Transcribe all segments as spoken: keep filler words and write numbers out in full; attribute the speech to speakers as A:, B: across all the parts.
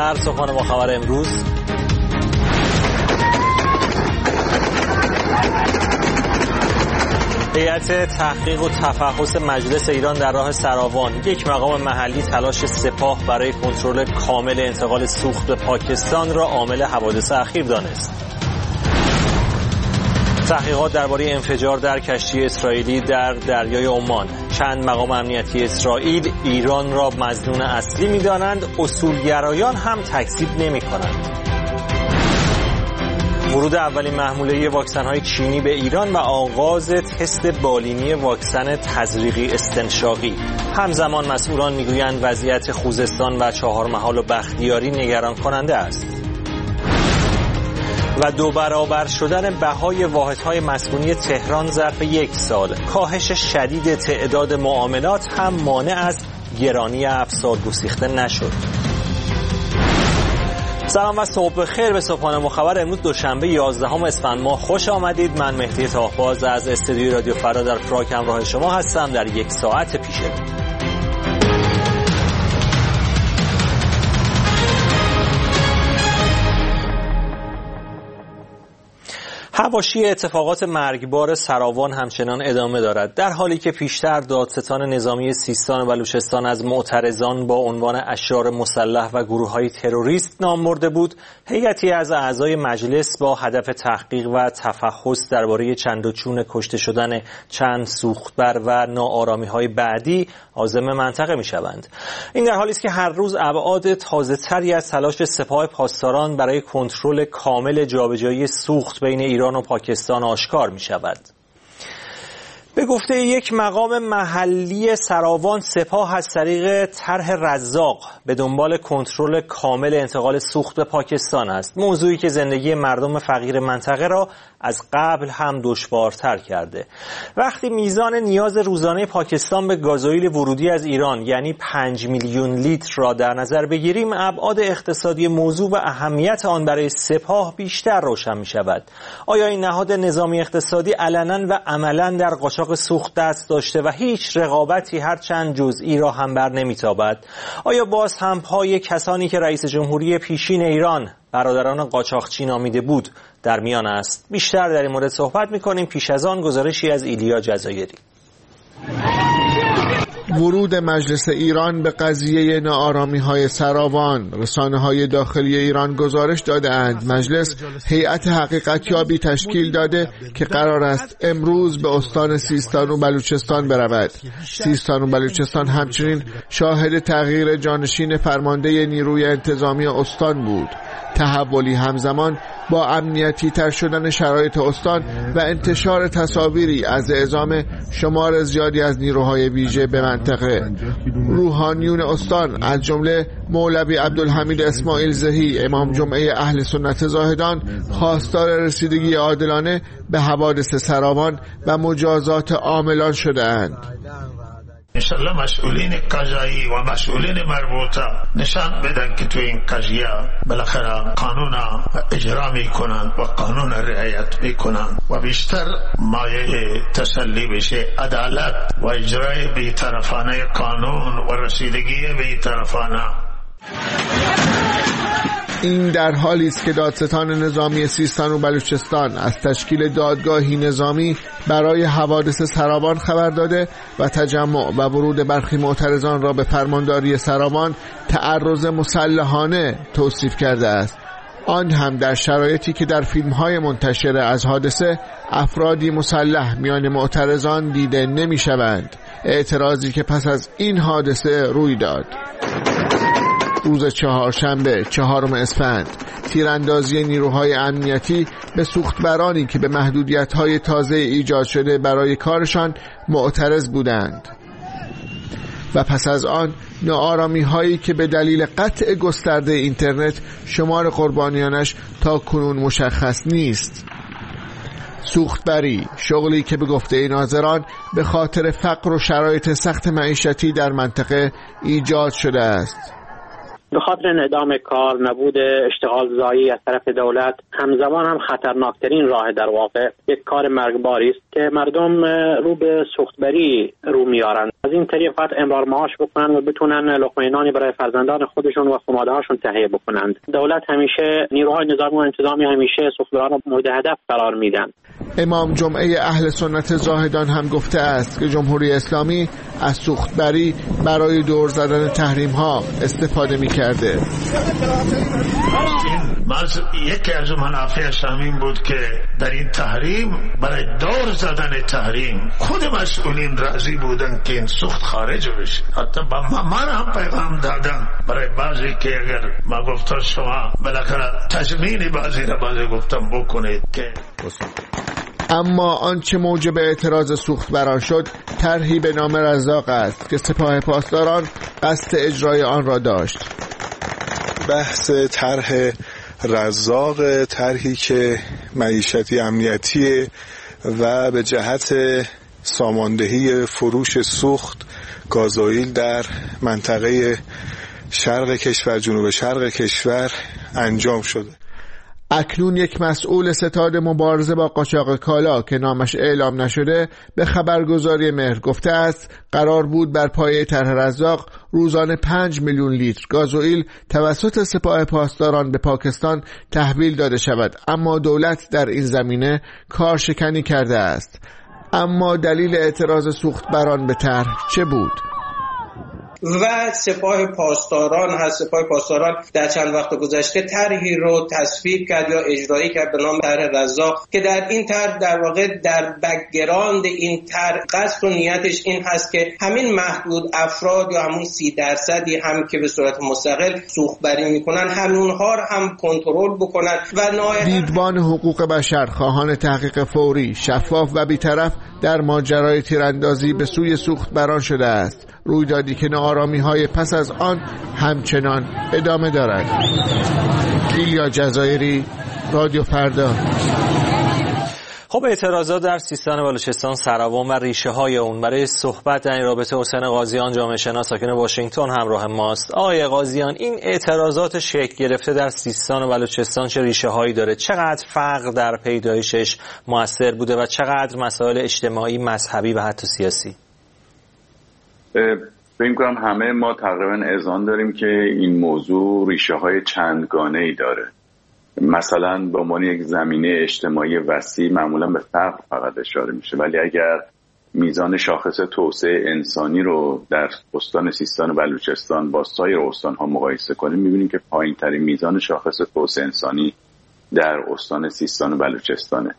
A: در صبحانه با خبر امروز. هیئت تحقیق و تفحص مجلس ایران در راه سراوان. یک مقام محلی تلاش سپاه برای کنترل کامل انتقال سوخت به پاکستان را عامل حوادث اخیر دانست. تحقیقات درباره انفجار در کشتی اسرائیلی در دریای عمان. چند مقام امنیتی اسرائیل ایران را مظنون اصلی می‌دانند، اصولگرایان هم تکذیب نمی‌کنند. ورود اولین محموله واکسن‌های چینی به ایران و آغاز تست بالینی واکسن تزریقی استنشاقی. همزمان مسئولان می‌گویند وضعیت خوزستان و چهارمحال و بختیاری نگران کننده است. و دو برابر شدن بهای واحدهای مسکونی تهران ظرف یک سال. کاهش شدید تعداد معاملات هم مانع از گرانی افسار گسیخته نشد. سلام و صبح بخیر به صبحانه مخبر امروز دوشنبه یازدهم اسفند ماه خوش آمدید. من مهدی طاهباز از استودیوی رادیو فردا در پراگ همراه شما هستم در یک ساعت پیشه. حواشی اتفاقات مرگبار سراوان همچنان ادامه دارد، در حالی که پیشتر دادستان نظامی سیستان و بلوچستان از معترضان با عنوان اشرار مسلح و گروه‌های تروریست نام برده بود. هیئتی از اعضای مجلس با هدف تحقیق و تفحص درباره چند و چون کشته شدن چند سوختبر و ناآرامی‌های بعدی عازم منطقه می‌شوند. این در حالی است که هر روز ابعاد تازه‌تری از تلاش سپاه پاسداران برای کنترل کامل جابجایی سوخت بین ایران و پاکستان آشکار می شود. به گفته یک مقام محلی سراوان، سپاه از طریق طرح رزاق به دنبال کنترل کامل انتقال سوخت به پاکستان است، موضوعی که زندگی مردم فقیر منطقه را از قبل هم دشوارتر کرده. وقتی میزان نیاز روزانه پاکستان به گازوئیل ورودی از ایران یعنی پنج میلیون لیتر را در نظر بگیریم، ابعاد اقتصادی موضوع و اهمیت آن برای سپاه بیشتر روشن می شود. آیا این نهاد نظامی اقتصادی علنا و عملا در قاچاق سوخت دست داشته و هیچ رقابتی هرچند جزئی را هم بر نمیتابد؟ آیا باز هم پای کسانی که رئیس جمهوری پیشین ایران برادران قاچاقچی نامیده بود در میان است؟ بیشتر در این مورد صحبت می‌کنیم. پیش از آن گزارشی از ایلیا جزایری.
B: ورود مجلس ایران به قضیه ناآرامی‌های سراوان. رسانه‌های داخلی ایران گزارش داده‌اند مجلس هیئت حقیقتیابی تشکیل داده که قرار است امروز به استان سیستان و بلوچستان برود. سیستان و بلوچستان همچنین شاهد تغییر جانشین فرمانده نیروی انتظامی استان بود. تحولی همزمان با امنیتی تر شدن شرایط استان و انتشار تصاویری از اعزام شمار زیادی از نیروهای ویژه به منطقه. روحانیون استان از جمله مولوی عبدالحمید اسماعیل زهی امام جمعه اهل سنت زاهدان خواستار رسیدگی عادلانه به حوادث سراوان و مجازات عاملان شده‌اند.
C: انشالله مسئولین قضایی و مسئولین مربوطه نشان بدن که تو این قضیه بالاخره قانون اجرا میکنن و قانون رعایت میکنن و بیشتر مایه تسلی بشه عدالت و اجرای بی‌طرفانه قانون و رسیدگی بی‌طرفانه.
B: این در حالی است که دادستان نظامی سیستان و بلوچستان از تشکیل دادگاهی نظامی برای حوادث سراوان خبر داده و تجمع و ورود برخی معترضان را به فرمانداری سراوان تعرض مسلحانه توصیف کرده است. آن هم در شرایطی که در فیلم‌های منتشر از حادثه افرادی مسلح میان معترضان دیده نمی‌شوند. اعتراضی که پس از این حادثه روی داد. روز چهارشنبه چهارم اسفند تیراندازی نیروهای امنیتی به سوختبرانی که به محدودیت‌های تازه ایجاد شده برای کارشان معترض بودند و پس از آن ناآرامی هایی که به دلیل قطع گسترده اینترنت شمار قربانیانش تا کنون مشخص نیست. سوختبری، شغلی که به گفته ناظران به خاطر فقر و شرایط سخت معیشتی در منطقه ایجاد شده است.
D: به خاطر انعدام کار، نبود اشتغال زایی از طرف دولت، همزمان هم خطرناکترین راه در واقع یک کار مرگباری است که مردم رو به سوختبری رو میارند. از این طریق فقط امرار معاش بکنن و بتونن لقمه نانی برای فرزندان خودشون و خانواده هاشون تهیه بکنند. دولت همیشه، نیروهای نظامی و انتظامی همیشه سوختبران رو مورد هدف قرار میدن.
B: امام جمعه اهل سنت زاهدان هم گفته است که جمهوری اسلامی از سوختبری برای دور زدن تحریم ها استفاده می کرده.
C: یکی از منافعش همین بود که در این تحریم، برای دور زدن تحریم، خود مسئولین راضی بودن که این سوخت خارج بشه. حتی با من هم پیغام دادن برای بعضی که اگر ما گفتم شما بالاخره تضمین بعضی را بعضی گفتم بکنید که.
B: اما آنچه موجب اعتراض سوختبران شد طرحی به نام رزاق است که سپاه پاسداران قصد اجرای آن را داشت.
E: بحث طرح رزاق، طرحی که معیشتی امنیتی و به جهت ساماندهی فروش سوخت گازوئیل در منطقه شرق کشور، جنوب شرق کشور انجام شده.
B: اکنون یک مسئول ستاد مبارزه با قاچاق کالا که نامش اعلام نشده به خبرگزاری مهر گفته است قرار بود بر پایه طرح رزاق روزانه پنج میلیون لیتر گازوئیل توسط سپاه پاسداران به پاکستان تحویل داده شود، اما دولت در این زمینه کارشکنی کرده است. اما دلیل اعتراض سوختبران به طرح چه بود؟
F: و سپاه پاسداران هست. سپاه پاسداران در چند وقت گذشته طرحی رو تصویب کرد یا اجرایی کرد به نام طرح رزاق که در این طرح در واقع در بک‌گراند این طرح قصد و نیتش این هست که همین محدود افراد یا همون سی درصدی هم که به صورت مستقل سوختبری میکنن همونها رو هم کنترل بکنن و نهایتاً
B: دیدبان حقوق بشر خواهان تحقیق فوری، شفاف و بی‌طرف در ماجرای تیراندازی به سوی سوختبران شده است، رویدادی که ناآرامی‌های پس از آن همچنان ادامه دارد. ایلیا جزایری، رادیو فردا.
A: خب اعتراضات در سیستان بلوچستان، سراوان و ریشه های اون. برای صحبت در این رابطه حسین قاضیان، جامعه شناس ساکن واشنگتن همراه ماست. آقای قاضیان، این اعتراضات شکل گرفته در سیستان و بلوچستان چه ریشه هایی داره؟ چقدر فقر در پیدایشش موثر بوده و چقدر مسائل اجتماعی، مذهبی و حتی سیاسی؟
G: فکر می‌کنم همه ما تقریبا اذعان داریم که این موضوع ریشه های چندگانه‌ای داره. مثلا به عنوان یک زمینه اجتماعی وسیع معمولا به فقر فقط اشاره میشه، ولی اگر میزان شاخص توسعه انسانی رو در استان سیستان و بلوچستان با سایر استان‌ها مقایسه کنیم می‌بینیم که پایین‌ترین میزان شاخص توسعه انسانی در استان سیستان و بلوچستانه.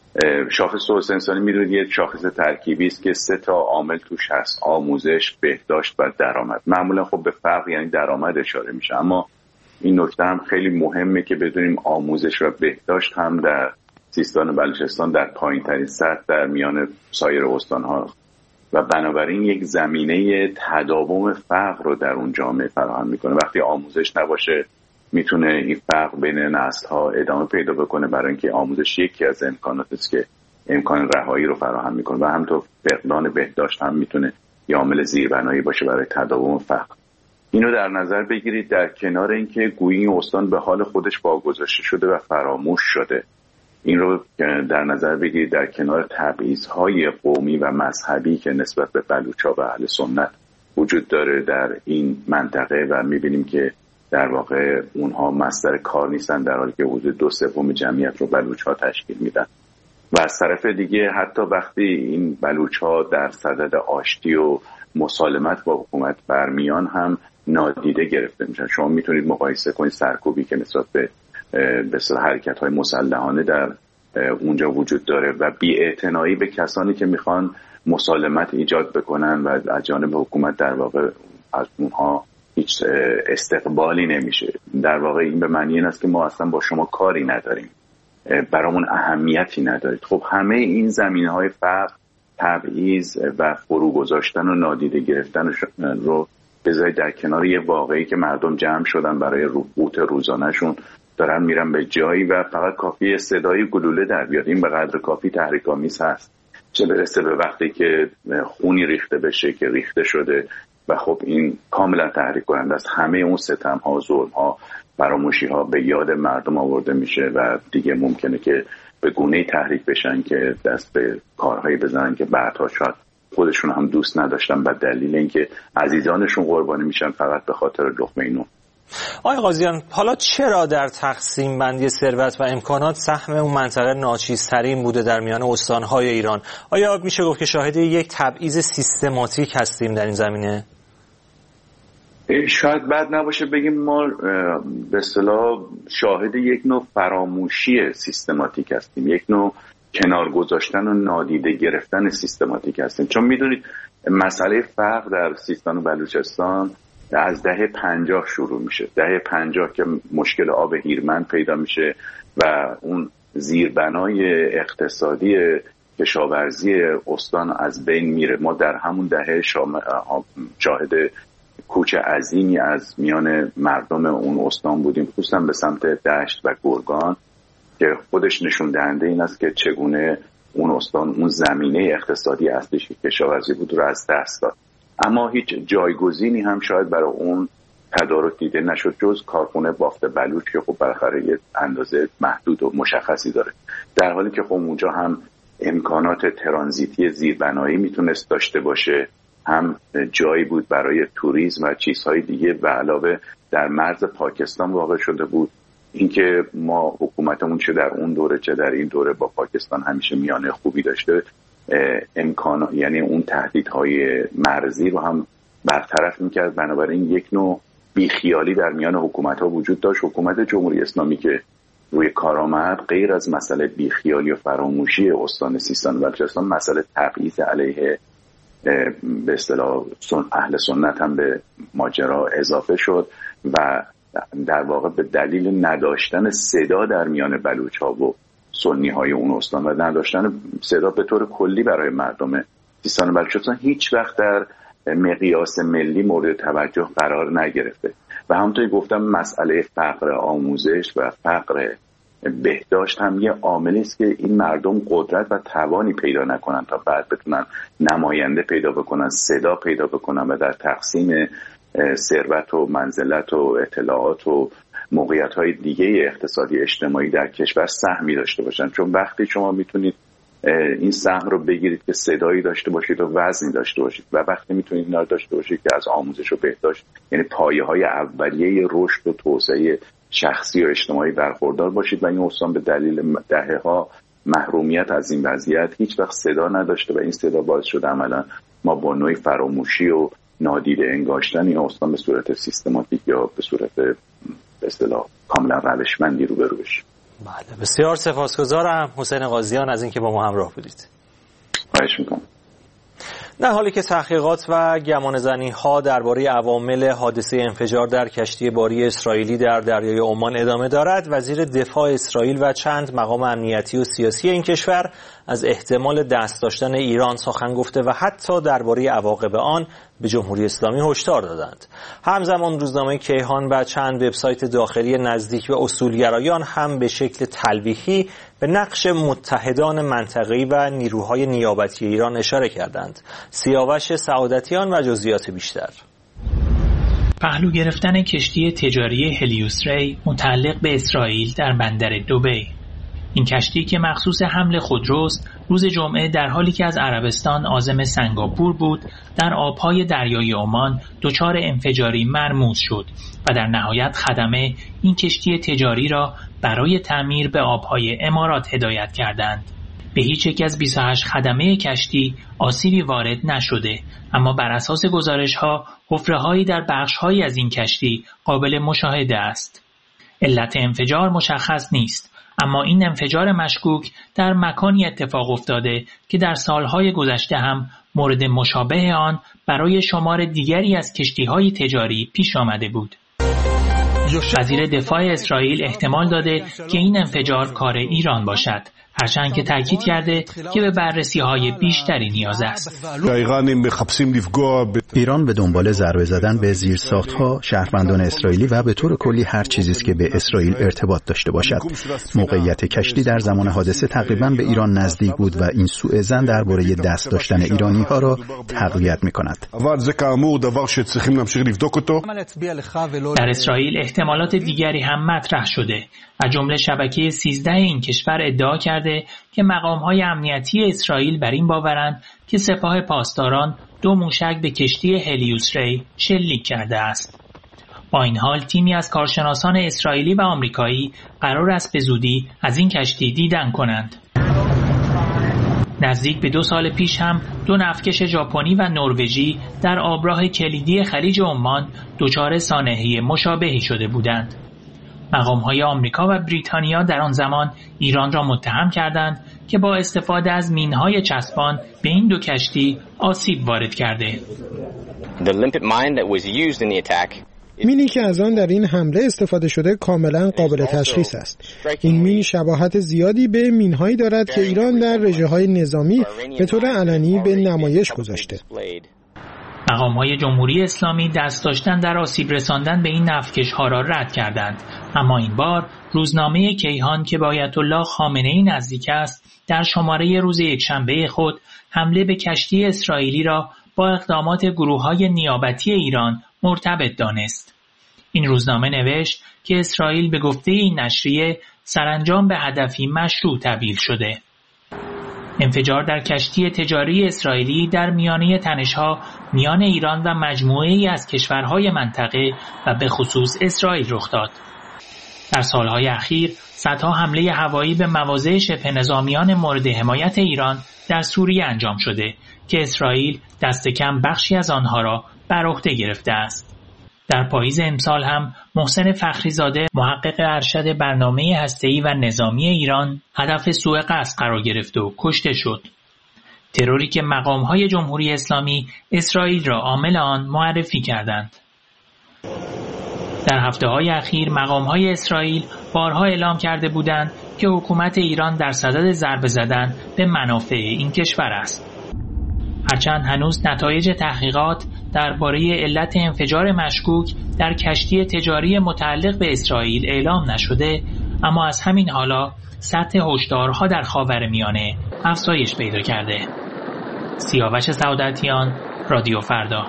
G: شاخص توسعه انسانی می‌دونید یک شاخص ترکیبی است که سه تا عامل توش هست: آموزش، بهداشت و درآمد. معمولا خب به فقر یعنی درآمد اشاره میشه، اما این نکته هم خیلی مهمه که بدونیم آموزش و بهداشت هم در سیستان و بلوچستان در پایین‌ترین سطح در میان سایر استان‌ها و بنابراین یک زمینه تداوم فقر رو در اون جامعه فراهم میکنه. وقتی آموزش نباشه میتونه این فقر بین نسل‌ها ادامه پیدا بکنه، برای اینکه آموزش یکی از امکاناتی است که امکان رهایی رو فراهم میکنه و همینطور فقدان بهداشت هم میتونه یه عامل زیربنایی باشه برای تداوم فقر. اینو در نظر بگیرید، در کنار اینکه گویی این استان به حال خودش واگذاشته شده و فراموش شده، این رو در نظر بگیرید در کنار تبعیض‌های قومی و مذهبی که نسبت به بلوچ‌ها و اهل سنت وجود داره در این منطقه و می‌بینیم که در واقع اونها مصدر کار نیستن، در حالی که حدود دو سوم جمعیت رو بلوچ‌ها تشکیل میدن. و از طرف دیگه حتی وقتی این بلوچ‌ها در صدد آشتی و مسالمت با حکومت برمیان هم نادیده گرفته میشن. شما میتونید مقایسه کنید سرکوبی که نسبت به به اصطلاح حرکت‌های مسلحانه در اونجا وجود داره و بی‌اعتنایی به کسانی که میخوان مسالمت ایجاد بکنن و از جانب حکومت در واقع از اونها هیچ استقبالی نمیشه. در واقع این به معنی این است که ما اصلا با شما کاری نداریم، برامون اهمیتی ندارید. خب همه این زمینه‌های فقر، تبعیض و فرو گذاشتن و نادیده گرفتن رو بذارید در کنار یه واقعی که مردم جمع شدن برای قوت روزانه‌شون، دارن میرن به جایی و فقط کافی صدای گلوله در بیاد. این به قدر کافی تحریک‌آمیز هست، چه برسه به وقتی که خونی ریخته بشه که ریخته شده و خب این کاملا تحریک کننده است. همه اون ستم ها، ظلم ها، فراموشی ها به یاد مردم آورده میشه و دیگه ممکنه که به گونه‌ای تحریک بشن که دست به کارهایی بزنن که بعدها شاید خودشون هم دوست نداشتن و دلیل اینکه عزیزانشون قربانی میشن فقط به خاطر لقمه نون.
A: آقای قاضیان، حالا چرا در تقسیم بندی ثروت و امکانات سهم اون منطقه ناچیزترین بوده در میان استانهای ایران؟ آیا میشه گفت که شاهد یک تبعیض سیستماتیک هستیم در این زمینه؟
G: شاید بد نباشه بگیم ما به اصطلاح شاهد یک نوع فراموشی سیستماتیک هستیم، یک نوع کنار گذاشتن و نادیده گرفتن سیستماتیک هستیم. چون میدونید مسئله فقر در سیستان و بلوچستان از دهه پنجاه شروع میشه. دهه پنجاه که مشکل آب هیرمند پیدا میشه و اون زیربنای اقتصادی کشاورزی استان از بین میره. ما در همون دهه شاهد کوچ عظیمی از میان مردم اون استان بودیم، خصوصا به سمت دشت و گرگان، که خودش نشون دهنده این است که چگونه اون استان اون زمینه اقتصادی اصلیش که کشاورزی بود رو از دست داد. اما هیچ جایگزینی هم شاید برای اون تدارک دیده نشد جز کارخونه بافت بلوچ که خب بالاخره یه اندازه محدود و مشخصی داره، در حالی که خب اونجا هم امکانات ترانزیتی زیربنایی میتونست داشته باشه، هم جایی بود برای توریسم و چیزهای دیگه و علاوه در مرز پاکستان واقع شده بود. اینکه ما حکومتمون چه در اون دوره چه در این دوره با پاکستان همیشه میانه خوبی داشته، امکان یعنی اون تهدیدهای مرزی رو هم برطرف میکرد. بنابراین یک نوع بیخیالی در میان حکومت‌ها وجود داشت. حکومت جمهوری اسلامی که روی کار آمد غیر از مسئله بیخیالی و فراموشی استان سیستان و بلوچستان، مسئله تبعیض علیه به اصطلاح اهل سنت هم به ماجرا اضافه شد و در واقع به دلیل نداشتن صدا در میان بلوچ‌ها و سنی های اون استان و نداشتن صدا به طور کلی برای مردم سیستان و بلوچستان هیچ وقت در مقیاس ملی مورد توجه قرار نگرفته. و همونطوری گفتم مسئله فقر آموزش و فقر بهداشت هم یه عاملی است که این مردم قدرت و توانی پیدا نکنن تا بعد بتونن نماینده پیدا بکنن، صدا پیدا بکنن و در تقسیم ثروت و منزلت و اطلاعات و موقعیت‌های دیگه اقتصادی اجتماعی در کشور سهمی داشته باشن. چون وقتی شما میتونید این سهم رو بگیرید که صدایی داشته باشید و وزنی داشته باشید و وقتی میتونید اینا رو داشته باشید که از آموزش و بهداشت یعنی پایه‌های اولیه رشد و توسعه شخصی و اجتماعی برخوردار باشید و این استان به دلیل دهه‌ها محرومیت از این وضعیت هیچ وقت صدا نداشته و این صدا باعث شده عملاً ما با نوعی فراموشی و نادیده انگاشتن این استان به صورت سیستماتیک یا به صورت به اصطلاح کاملا روشمندی روبرو بشیم.
A: بله، بسیار سپاسگزارم حسین قاضیان از اینکه با ما همراه بودید.
G: خواهش میکنم.
A: در حالی که تحقیقات و گمانه‌زنی‌ها درباره عوامل حادثه انفجار در کشتی باری اسرائیلی در دریای عمان ادامه دارد، وزیر دفاع اسرائیل و چند مقام امنیتی و سیاسی این کشور از احتمال دست داشتن ایران سخن گفته و حتی درباره عواقب آن به جمهوری اسلامی هشدار دادند. همزمان روزنامه کیهان و چند وبسایت داخلی نزدیک به اصولگرایان هم به شکل تلویحی به نقش متحدان منطقه‌ای و نیروهای نیابتی ایران اشاره کردند. سیاوش سعادتیان و جزئیات بیشتر.
H: پهلو گرفتن کشتی تجاری هلیوس ری متعلق به اسرائیل در بندر دبی. این کشتی که مخصوص حمل خودروست، روز جمعه در حالی که از عربستان عازم سنگاپور بود، در آبهای دریای عمان دچار انفجاری مرموز شد و در نهایت خدمه این کشتی تجاری را برای تعمیر به آبهای امارات هدایت کردند. به هیچ یک از بیست و هشت خدمه کشتی آسیبی وارد نشده، اما بر اساس گزارش‌ها حفره‌هایی در بخش‌هایی از این کشتی قابل مشاهده است. علت انفجار مشخص نیست، اما این انفجار مشکوک در مکانی اتفاق افتاده که در سالهای گذشته هم مورد مشابه آن برای شمار دیگری از کشتی‌های تجاری پیش آمده بود. وزیر دفاع اسرائیل احتمال داده که این انفجار کار ایران باشد هرچند که تاکید کرده که به بررسی‌های بیشتری نیاز است.
I: ایران به دنبال ضربه زدن به زیرساخت‌ها، شهروندان اسرائیلی و به طور کلی هر چیزی است که به اسرائیل ارتباط داشته باشد. موقعیت کشتی در زمان حادثه تقریباً به ایران نزدیک بود و این سوء ظن درباره دست داشتن ایرانی‌ها را تقویت می‌کند.
H: در اسرائیل احتمالات دیگری هم مطرح شده. از جمله شبکه سیزده این کشور ادعا کرده که مقام‌های امنیتی اسرائیل بر این باورند که سپاه پاسداران دو موشک به کشتی هلیوس ری شلیک کرده است. با این حال تیمی از کارشناسان اسرائیلی و آمریکایی قرار است به زودی از این کشتی دیدن کنند. نزدیک به دو سال پیش هم دو نفتکش ژاپنی و نروژی در آبراه کلیدی خلیج عمان دچار سانحه مشابهی شده بودند. مقام‌های آمریکا و بریتانیا در آن زمان ایران را متهم کردند که با استفاده از مین‌های چسبان به این دو کشتی آسیب وارد کرده.
J: مینی که از آن در این حمله استفاده شده کاملا قابل تشخیص است. این مین شباهت زیادی به مین‌هایی دارد که ایران در رژه‌های نظامی به طور علنی به نمایش گذاشته.
H: مقام‌های جمهوری اسلامی دست داشتن در آسیب رساندن به این نفتکش‌ها را رد کردند، اما این بار روزنامه کیهان که به آیت الله خامنه‌ای نزدیک است در شماره روز یکشنبه خود حمله به کشتی اسرائیلی را با اقدامات گروه‌های نیابتی ایران مرتبط دانست. این روزنامه نوشت که اسرائیل به گفته این نشریه سرانجام به هدفی مشروع تبدیل شده. انفجار در کشتی تجاری اسرائیلی در میانه تنش‌ها میان ایران و مجموعه‌ای از کشورهای منطقه و به خصوص اسرائیل رخ داد. در سالهای اخیر صدها حمله هوایی به مواضع شبه نظامیان مورد حمایت ایران در سوریه انجام شده که اسرائیل دست کم بخشی از آنها را بر عهده گرفته است. در پاییز امسال هم محسن فخریزاده محقق ارشد برنامه هسته‌ای و نظامی ایران هدف سوء قصد قرار گرفت و کشته شد. تروری که مقام‌های جمهوری اسلامی اسرائیل را عامل آن معرفی کردند. در هفته‌های اخیر مقام‌های اسرائیل بارها اعلام کرده بودند که حکومت ایران در صدد ضربه زدن به منافع این کشور است. هرچند هنوز نتایج تحقیقات درباره علت انفجار مشکوک در کشتی تجاری متعلق به اسرائیل اعلام نشده، اما از همین حالا سطح هشدارها در خاورمیانه افزایش پیدا کرده. سیاوش سعادتیان، رادیو فردا.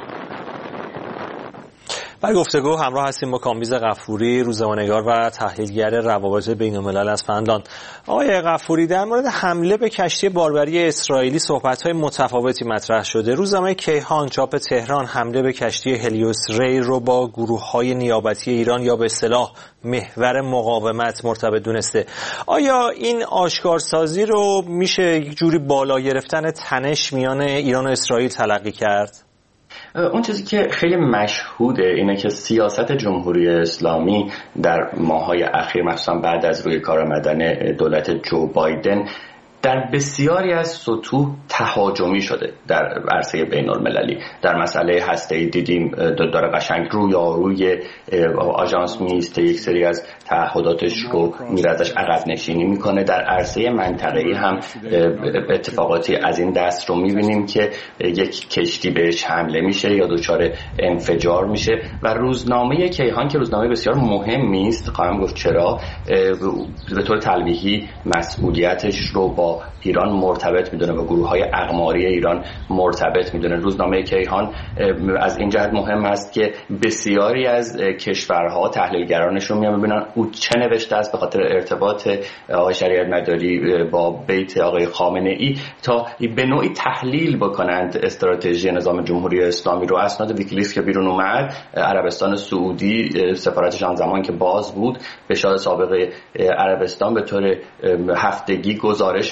A: برای گفتگو همراه هستیم با کامبیز غفوری، روزنامه‌نگار و تحلیلگر روابط بین‌الملل از فنلاند. آقای غفوری، در مورد حمله به کشتی باربری اسرائیلی صحبت‌های متفاوتی مطرح شده. روزنامه کیهان چاپ تهران حمله به کشتی هلیوس ری رو با گروه‌های نیابتی ایران یا به اصطلاح محور مقاومت مرتبط دونسته. آیا این آشکارسازی رو میشه یک جوری بالا گرفتن تنش میان ایران و اسرائیل تلقی کرد؟
K: اون چیزی که خیلی مشهوده اینه که سیاست جمهوری اسلامی در ماه‌های اخیر مخصوصا بعد از روی کار آمدن دولت جو بایدن در بسیاری از سطوح تهاجمی شده در عرصه بین‌المللی. در مسئله هسته‌ای دیدیم داره قشنگ رویاروی آژانس میسته، یک سری از تعهداتش رو میره ازش عقب نشینی میکنه. در عرصه منطقه‌ای هم اتفاقاتی از این دست رو میبینیم که یک کشتی بهش حمله میشه یا دچار انفجار میشه و روزنامه کیهان که روزنامه بسیار مهمی است، خواهم گفت چرا، به طور تلویحی مسئولیتش رو با ایران مرتبط میدونه و گروه‌های اقماری ایران مرتبط میدونه. روزنامه کیهان از این جهت مهم است که بسیاری از کشورها تحلیلگرانشون میان ببینن او چه نوشته است به خاطر ارتباط آقای شریعت مداری با بیت آقای خامنه‌ای تا به نوعی تحلیل بکنند استراتژی نظام جمهوری اسلامی رو. اسناد ویکیلیکس که بیرون اومد، عربستان سعودی سفارتش آن زمان که باز بود به شاه سابق عربستان به طور هفتگی گزارش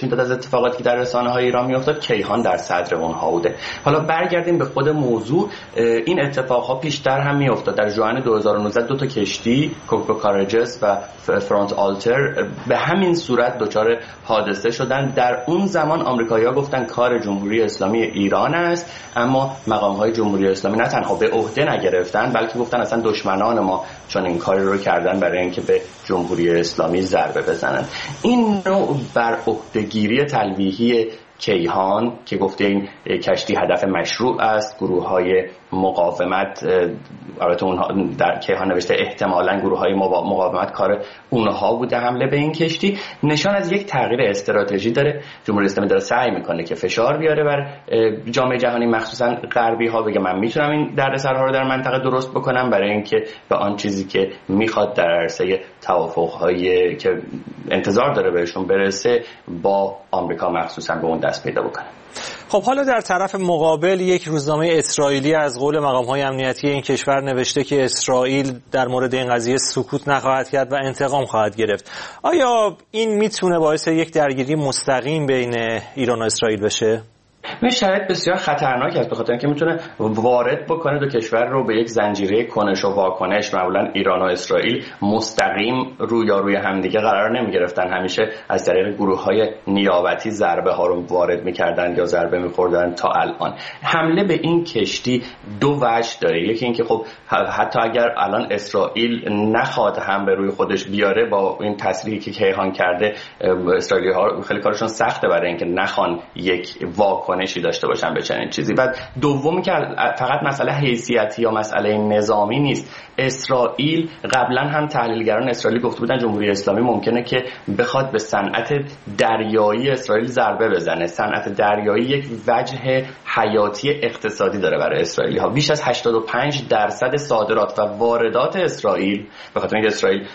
K: نشون داد از اتفاقاتی که در رسانه‌های ایران میافتاد، کیهان در صدر اونها بوده. حالا برگردیم به خود موضوع. این اتفاقها پیشتر هم میافتاد. در ژوئن دو هزار و نوزده دو تا کشتی کوکو کارجس و فرانت آلتر به همین صورت دچار حادثه شدن. در اون زمان آمریکایی‌ها گفتن کار جمهوری اسلامی ایران است، اما مقام‌های جمهوری اسلامی نه تنها به عهده نگرفتن، بلکه گفتن اصلا دشمنان ما چون این کاری رو کردن برای اینکه به جمهوری اسلامی ضربه بزنن. این نوع بر عهده‌گیری تلویحی کیهان که گفته این کشتی هدف مشروع است، گروه‌های مقاومت، البته اونها در کیهان نوشته احتمالاً گروه‌های مقاومت کار اونها بوده حمله به این کشتی، نشان از یک تغییر استراتژی داره. جمهوری اسلامی داره سعی میکنه که فشار بیاره بر جامعه جهانی، مخصوصاً غربی‌ها، بگه من میتونم این دردسرها رو در منطقه درست بکنم برای اینکه به آن چیزی که میخواد در عرصه توافق‌هایی که انتظار داره بهشون برسه با آمریکا مخصوصاً به اون دست پیدا بکنه.
A: خب حالا در طرف مقابل یک روزنامه اسرائیلی از قول مقام‌های امنیتی این کشور نوشته که اسرائیل در مورد این قضیه سکوت نخواهد کرد و انتقام خواهد گرفت. آیا این میتونه باعث یک درگیری مستقیم بین ایران و اسرائیل بشه؟
K: این شرایط بسیار خطرناک است، به خاطر اینکه میتونه وارد بکنه دو کشور رو به یک زنجیره کنش و واکنش. معمولا ایران و اسرائیل مستقیم رویاروی همدیگه قرار نمیگرفتن، همیشه از طریق گروه‌های نیابتی ضربه ها رو وارد میکردن یا ضربه میخوردن تا الان. حمله به این کشتی دو وجه داره. یکی اینکه خب حتی اگر الان اسرائیل نخواد هم به روی خودش بیاره، با این تصریحی که کیهان کرده اسرائیلی‌ها خیلی کارشون سخته برای اینکه نخوان یک واکنش کنشی داشته باشن به چنین چیزی. بعد دومی که فقط مسئله حیثیتی یا مسئله نظامی نیست، اسرائیل قبلا هم تحلیلگران اسرائیلی گفته بودن جمهوری اسلامی ممکنه که بخواد به صنعت دریایی اسرائیل ضربه بزنه. صنعت دریایی یک وجه حیاتی اقتصادی داره برای اسرائیلی ها. بیش از هشتاد و پنج درصد صادرات و واردات اسرائیل، به خاطر اینکه اسرائیل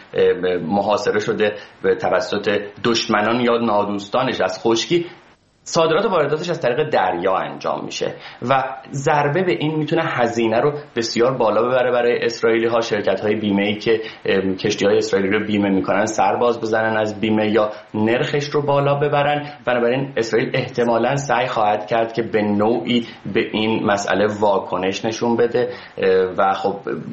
K: محاصره شده به توسط دشمنان یا نادوستانش از خشکی، صادرات و وارداتش از طریق دریا انجام میشه و ضربه به این میتونه هزینه رو بسیار بالا ببره برای اسرائیلی ها. شرکت های بیمه ای که کشتی های اسرائیلی رو بیمه میکنن سرباز بزنن از بیمه یا نرخش رو بالا ببرن. بنابراین اسرائیل احتمالاً سعی خواهد کرد که به نوعی به این مسئله واکنش نشون بده و خب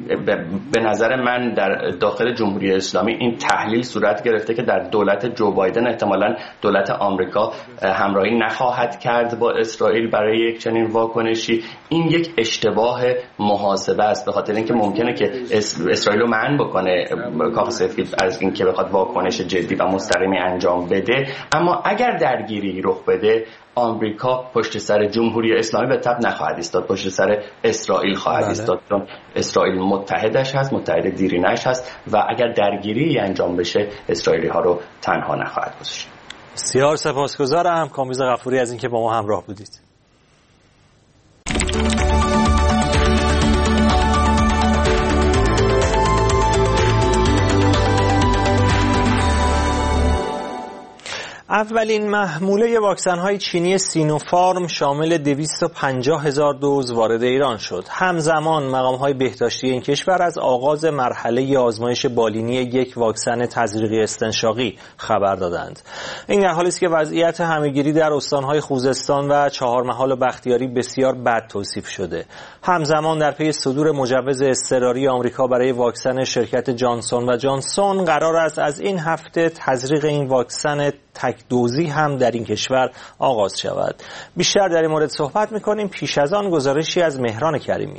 K: به نظر من در داخل جمهوری اسلامی این تحلیل صورت گرفته که در دولت جو بایدن احتمالاً دولت آمریکا همراهی نخواهد کرد با اسرائیل برای یک چنین واکنشی. این یک اشتباه محاسبه است، به خاطر اینکه ممکنه که اسرائیل رو منع بکنه کاخ سفید از اینکه بخواد واکنش جدی و مستقیمی انجام بده، اما اگر درگیری رخ بده آمریکا پشت سر جمهوری اسلامی به تبع نخواهد ایستاد، پشت سر اسرائیل خواهد بله. ایستاد، چون اسرائیل متحدش هست، متحد دیرینش هست و اگر درگیری انجام بشه اسرائیلی ها رو تنها نخواهد گذاشت.
A: بسیار سپاسگزارم کامیز غفوری از اینکه با ما همراه بودید. اولین محموله واکسن‌های چینی سینوفارم شامل دویست و پنجاه هزار دوز وارد ایران شد. همزمان مقام‌های بهداشتی این کشور از آغاز مرحله آزمایش بالینی یک واکسن تزریقی استنشاقی خبر دادند. این در حالی است که وضعیت همه‌گیری در استان‌های خوزستان و چهارمحال و بختیاری بسیار بد توصیف شده. همزمان در پی صدور مجوز اضطراری آمریکا برای واکسن شرکت جانسون و جانسون قرار است از این هفته تزریق این واکسن تک دوزی هم در این کشور آغاز شود. بیشتر در این مورد صحبت می‌کنیم. پیش از آن گزارشی از مهران کریمی.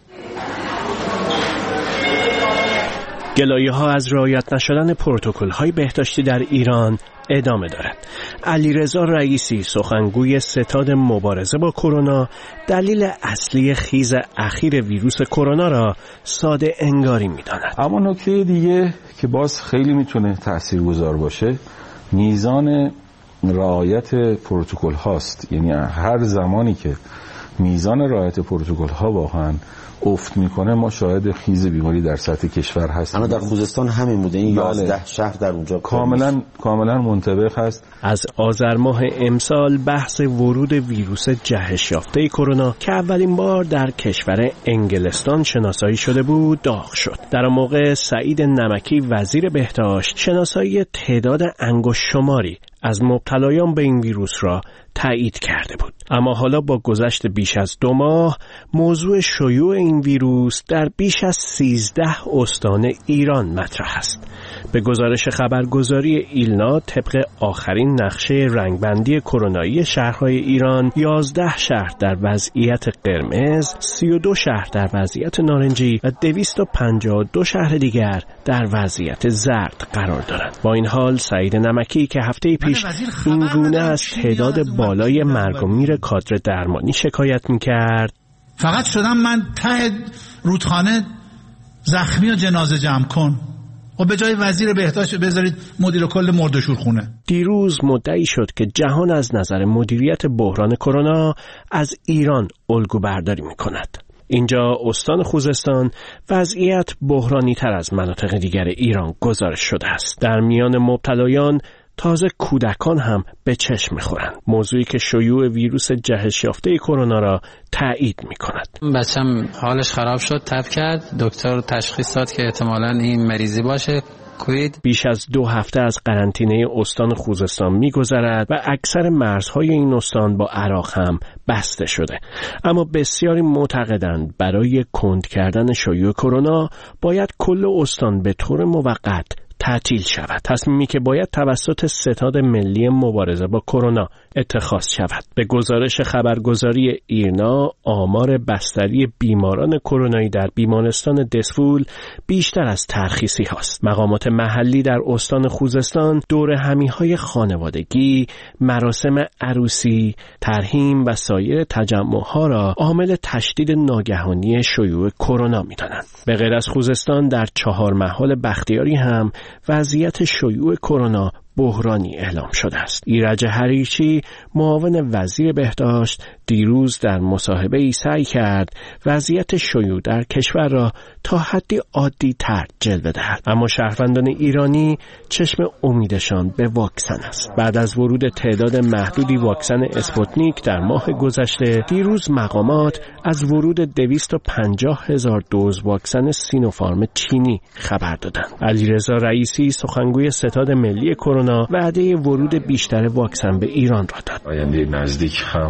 L: گلایه‌ها از رعایت نشدن پروتکل‌های بهداشتی در ایران ادامه دارد. علیرضا رئیسی سخنگوی ستاد مبارزه با کرونا دلیل اصلی خیز اخیر ویروس کرونا را ساده انگاری می‌داند.
M: اما نکته دیگه که باز خیلی میتونه تاثیرگذار باشه میزان رعایت پروتکل هاست. یعنی هر زمانی که میزان رعایت پروتکل ها واقعا افت میکنه ما شاهد خیز بیماری در سطح کشور هستیم.
N: اما در خوزستان همین بوده، این یازده شهر در اونجا
M: کاملا کاملا منطبق هست.
L: از آذر ماه امسال بحث ورود ویروس جهش یافته کرونا که اولین بار در کشور انگلستان شناسایی شده بود داغ شد. در آن موقع سعید نمکی وزیر بهداشت شناسایی تعداد انگشت شماری از مبتلایان به این ویروس را تایید کرده بود. اما حالا با گذشت بیش از دو ماه موضوع شیوع این ویروس در بیش از سیزده استان ایران مطرح است. به گزارش خبرگزاری ایلنا، طبق آخرین نقشه رنگبندی کرونایی شهرهای ایران، یازده شهر در وضعیت قرمز، سی و دو شهر در وضعیت نارنجی و دویست و پنجاه و دو شهر دیگر در وضعیت زرد قرار دارند. با این حال سعید نمکی که هفته پیش این گونه از تعداد بالای مرگ و میر کادر درمانی شکایت می‌کرد،
O: فقط شدم من ته رودخانه زخمی و جنازه جمع کن و به جای وزیر بهداشت بذارید مدیر کل مرده‌شور خونه.
L: دیروز مدعی شد که جهان از نظر مدیریت بحران کرونا از ایران الگو برداری می‌کند. اینجا استان خوزستان وضعیت بحرانی تر از مناطق دیگر ایران گزارش شده است. در میان مبتلایان تازه کودکان هم به چشم می‌خورند، موضوعی که شیوع ویروس جهش یافته کرونا را تایید می‌کند.
P: بچم حالش خراب شد، تب کرد، دکتر تشخیص داد که احتمالاً این مریضی باشه، کوید.
L: بیش از دو هفته از قرنطینه استان خوزستان می‌گذرد و اکثر مرزهای این استان با عراق هم بسته شده. اما بسیاری معتقدند برای کند کردن شیوع کرونا باید کل استان به طور موقت تعطیل شود. تصمیمی که باید توسط ستاد ملی مبارزه با کرونا اتخاذ شود. به گزارش خبرگزاری ایرنا، آمار بستری بیماران کرونایی در بیمارستان دسفول بیشتر از ترخیصی هاست. مقامات محلی در استان خوزستان دور همیهای خانوادگی، مراسم عروسی، ترحیم و سایر تجمعها را عامل تشدید ناگهانی شیوع کرونا می‌دانند. به غیر از خوزستان در چهار محال بختیاری هم وضعیت شیوع کرونا بحرانی اعلام شده است. ایرج حریچی، معاون وزیر بهداشت، دیروز در مصاحبه‌ای سعی کرد وضعیت شیوع در کشور را تا حدی عادی تر جلوه دهد. اما شهروندان ایرانی چشم امیدشان به واکسن است. بعد از ورود تعداد محدودی واکسن اسپوتنیک در ماه گذشته، دیروز مقامات از ورود دویست و پنجاه هزار دوز واکسن سینوفارم چینی خبر دادند. علیرضا رئیسی، سخنگوی ستاد ملی کرونا، وعده ورود بیشتر واکسن به ایران را داد.
M: آینده نزدیک هم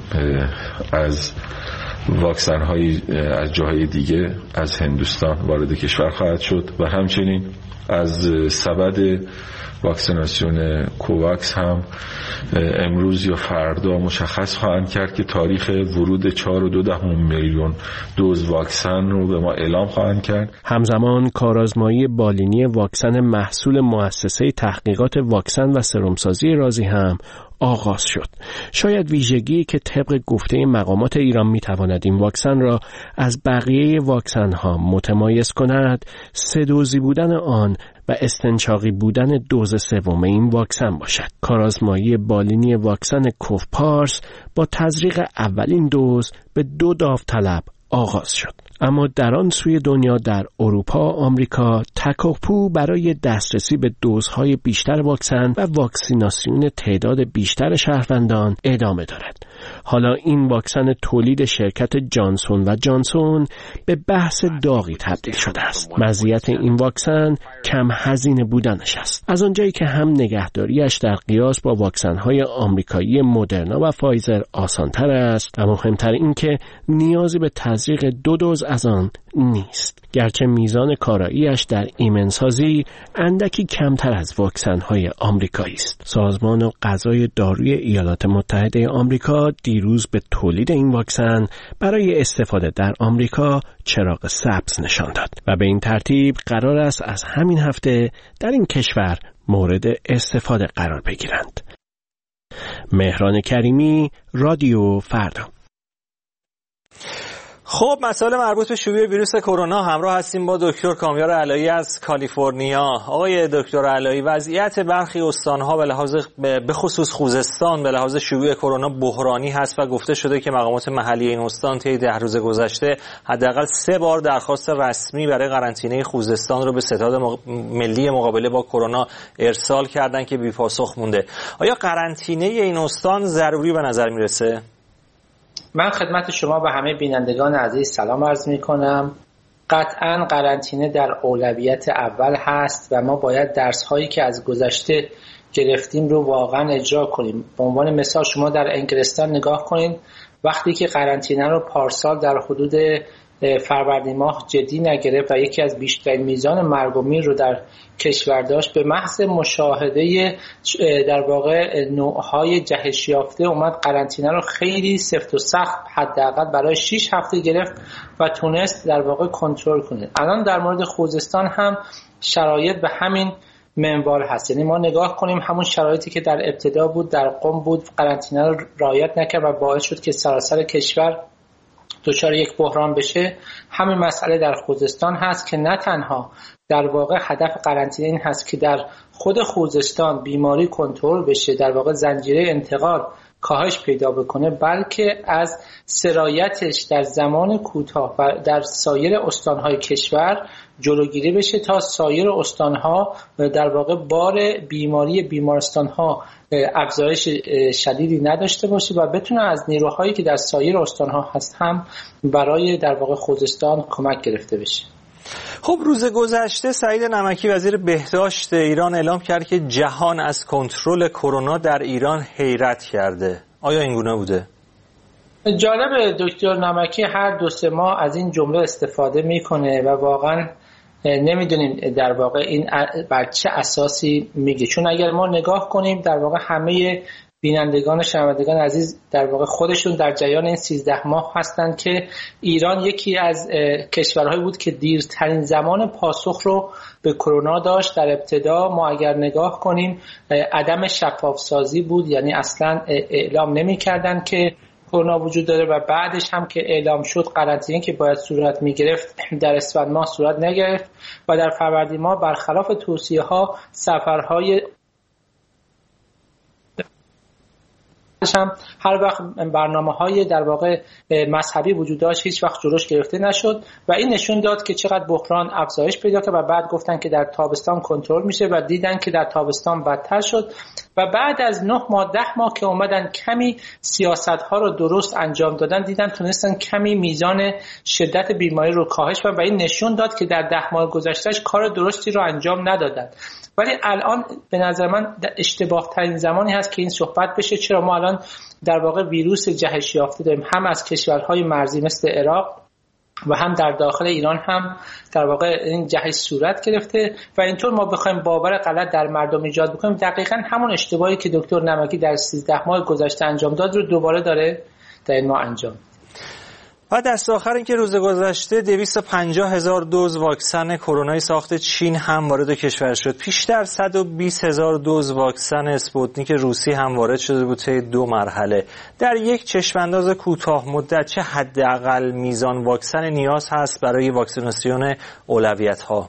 M: از واکسن هایی از جاهای دیگه از هندوستان وارد کشور خواهد شد و همچنین از سبد واکسیناسیون کوواکس هم امروز یا فردا مشخص خواهند کرد که تاریخ ورود چهار و دو دهم میلیون دوز واکسن رو به ما اعلام خواهند کرد.
L: همزمان کارآزمایی بالینی واکسن محصول مؤسسه تحقیقات واکسن و سرمسازی رازی هم آغاز شد. شاید ویژگی که طبق گفته مقامات ایران میتواند این واکسن را از بقیه واکسن ها متمایز کند، سه دوزی بودن آن و استنشاقی بودن دوز سوم این واکسن باشد. کارآزمایی بالینی واکسن کوفپارس با تزریق اولین دوز به دو داوطلب آغاز شد. اما در آن سوی دنیا، در اروپا و آمریکا، تکاپو برای دسترسی به دوزهای بیشتر واکسن و واکسیناسیون تعداد بیشتر شهروندان ادامه دارد. حالا این واکسن تولید شرکت جانسون و جانسون به بحث داغی تبدیل شده است. مزیت این واکسن کم هزینه بودنش است. از آنجایی که هم نگهداریش در قیاس با واکسن‌های آمریکایی مدرنا و فایزر آسان‌تر است، و مهمتر این که نیازی به تزریق دو دوز از آن نیست. گرچه میزان کاراییش در ایمنسازی اندکی کمتر از واکسن‌های آمریکایی است. سازمان غذای داروی ایالات متحده آمریکا دیروز به تولید این واکسن برای استفاده در آمریکا چراغ سبز نشان داد و به این ترتیب قرار است از همین هفته در این کشور مورد استفاده قرار بگیرند. مهران کریمی، رادیو فردا.
A: خب، مسائل مربوط به شیوع ویروس کرونا همراه هستیم با دکتر کامیار علایی از کالیفرنیا. آقای دکتر علایی، وضعیت برخی استان‌ها به لحاظ به خصوص خوزستان به لحاظ شیوع کرونا بحرانی هست و گفته شده که مقامات محلی این استان طی ده روز گذشته حداقل سه بار درخواست رسمی برای قرنطینه خوزستان رو به ستاد ملی مقابله با کرونا ارسال کردن که بی‌پاسخ مونده. آیا قرنطینه این استان ضروری به نظر میرسه؟
F: من خدمت شما و همه بینندگان عزیز سلام عرض می کنم. قطعاً قرنطینه در اولویت اول هست و ما باید درس هایی که از گذشته
Q: گرفتیم رو واقعا اجرا کنیم. به عنوان مثال شما در انگلستان نگاه کنید، وقتی که قرنطینه رو پارسال در حدود فروردین ماه جدی نگرفت و یکی از بیشترین میزان مرگ و میر رو در کشور داشت، به محض مشاهده در واقع نوع‌های جهش یافته اومد قرنطینه رو خیلی سفت و سخت حداقل برای شش هفته گرفت و تونست در واقع کنترل کنه. الان در مورد خوزستان هم شرایط به همین منوال هست. یعنی ما نگاه کنیم همون شرایطی که در ابتدا بود در قم بود، قرنطینه رو رعایت نکرد و باعث شد که سراسر کشور دچار یک بحران بشه. همین مسئله در خوزستان هست که نه تنها در واقع هدف قرنطینه این هست که در خود خوزستان بیماری کنترل بشه، در واقع زنجیره انتقال کاهش پیدا بکنه، بلکه از سرایتش در زمان کوتاه و در سایر استانهای کشور جلوگیری بشه تا سایر استانها در واقع بار بیماری بیمارستانها افزایش شدیدی نداشته باشه و بتونه از نیروهایی که در سایر استانها هست هم برای در واقع خوزستان کمک گرفته بشه.
A: خب روز گذشته سعید نمکی وزیر بهداشت ایران اعلام کرد که جهان از کنترل کرونا در ایران حیرت کرده. آیا این گونه بوده؟
Q: جالب، دکتر نمکی هر دو سه ماه از این جمله استفاده میکنه و واقعا نمیدونیم در واقع این بر چه اساسی میگه، چون اگر ما نگاه کنیم در واقع همه بینندگان و شنوندگان عزیز در واقع خودشون در جریان این سیزده ماه هستند که ایران یکی از کشورهایی بود که دیرترین زمان پاسخ رو به کرونا داشت. در ابتدا ما اگر نگاه کنیم عدم شفاف سازی بود، یعنی اصلا اعلام نمی کردن که کرونا وجود داره و بعدش هم که اعلام شد قرنطینه که باید صورت می گرفت در اسفند ماه صورت نگرفت و در فروردین ماه برخلاف توصیه ها سفرهای هم هر وقت برنامه‌های در واقع مذهبی وجود داشت هیچ وقت جلوش گرفته نشد و این نشون داد که چقدر بحران افزایش پیدا کرد و بعد گفتن که در تابستان کنترل میشه و دیدن که در تابستان بدتر شد و بعد از نه ماه ده ماه که اومدن کمی سیاست‌ها رو درست انجام دادن دیدن تونستن کمی میزان شدت بیماری رو کاهش بدن و این نشون داد که در ده ماه گذشتهش کار درستی رو انجام ندادن. ولی الان به نظر من اشتباه ترین زمانی هست که این صحبت بشه. چرا؟ ما الان در واقع ویروس جهش یافته داریم، هم از کشورهای مرزی مثل عراق و هم در داخل ایران هم در واقع این جهش صورت گرفته و اینطور ما بخوایم باور غلط در مردم ایجاد بکنیم دقیقاً همون اشتباهی که دکتر نمکی در سیزده ماه گذشته انجام داد رو دوباره داره در این ماه انجام.
A: و دست آخر این که روز گذشته دویست و پنجاه هزار دوز واکسن کرونای ساخت چین هم وارد کشور شد. پیشتر صد و بیست هزار دوز واکسن اسپوتنیک روسی هم وارد شده بود طی دو مرحله. در یک چشمانداز کوتاه مدت چه حداقل میزان واکسن نیاز هست برای واکسیناسیون اولویت‌ها؟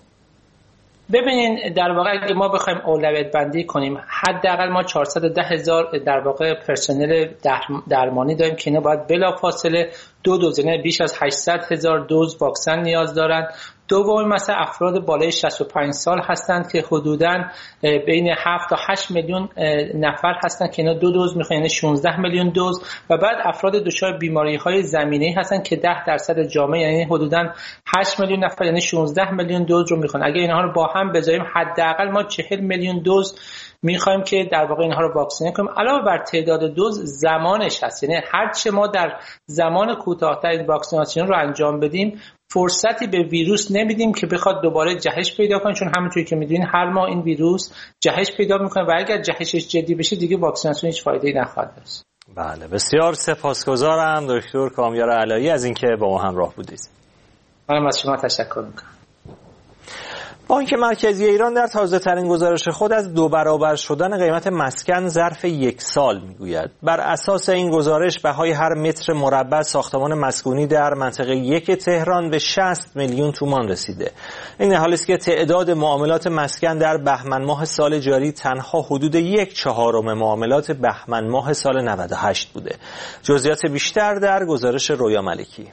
Q: ببینین در واقع اگه ما بخوایم اولویت بندی کنیم حداقل ما چهارصد و ده هزار در واقع پرسنل درمانی داریم که اینا باید بلافاصله دو دوز، یعنی بیش از هشتصد هزار دوز واکسن نیاز دارن. دوم مثلا افراد بالای شصت و پنج سال هستند که حدوداً بین هفت تا هشت میلیون نفر هستند که اینا دو دوز میخوان، یعنی شانزده میلیون دوز. و بعد افراد دچار بیماری‌های زمینه‌ای هستند که ده درصد جامعه، یعنی حدوداً هشت میلیون نفر، یعنی شانزده میلیون دوز رو میخوان. اگه اینها رو با هم بذاریم حداقل ما چهل میلیون دوز میخوایم که در واقع اینها رو واکسینه کنیم. علاوه بر تعداد دوز زمانش هست، یعنی هر چه ما در زمان کوتاه‌تر این واکسیناسیون رو انجام بدیم فرصتی به ویروس نمیدیم که بخواد دوباره جهش پیدا کنه، چون همونطوری که میدونین هر ماه این ویروس جهش پیدا میکنه و اگر جهشش جدی بشه دیگه واکسیناسیون هیچ فایده‌ای نخواهد داشت.
A: بله، بسیار سپاسگزارم دکتر کامیار علایی از اینکه با ما همراه بودید.
Q: منم از شما تشکر میکنم.
A: بانک مرکزی ایران در تازه‌ترین گزارش خود از دو برابر شدن قیمت مسکن ظرف یک سال میگوید. بر اساس این گزارش بهای هر متر مربع ساختمان مسکونی در منطقه یک تهران به شصت میلیون تومان رسیده. این در حالی است که تعداد معاملات مسکن در بهمن ماه سال جاری تنها حدود یک چهارم معاملات بهمن ماه سال نود و هشت بوده. جزئیات بیشتر در گزارش رویا ملکی.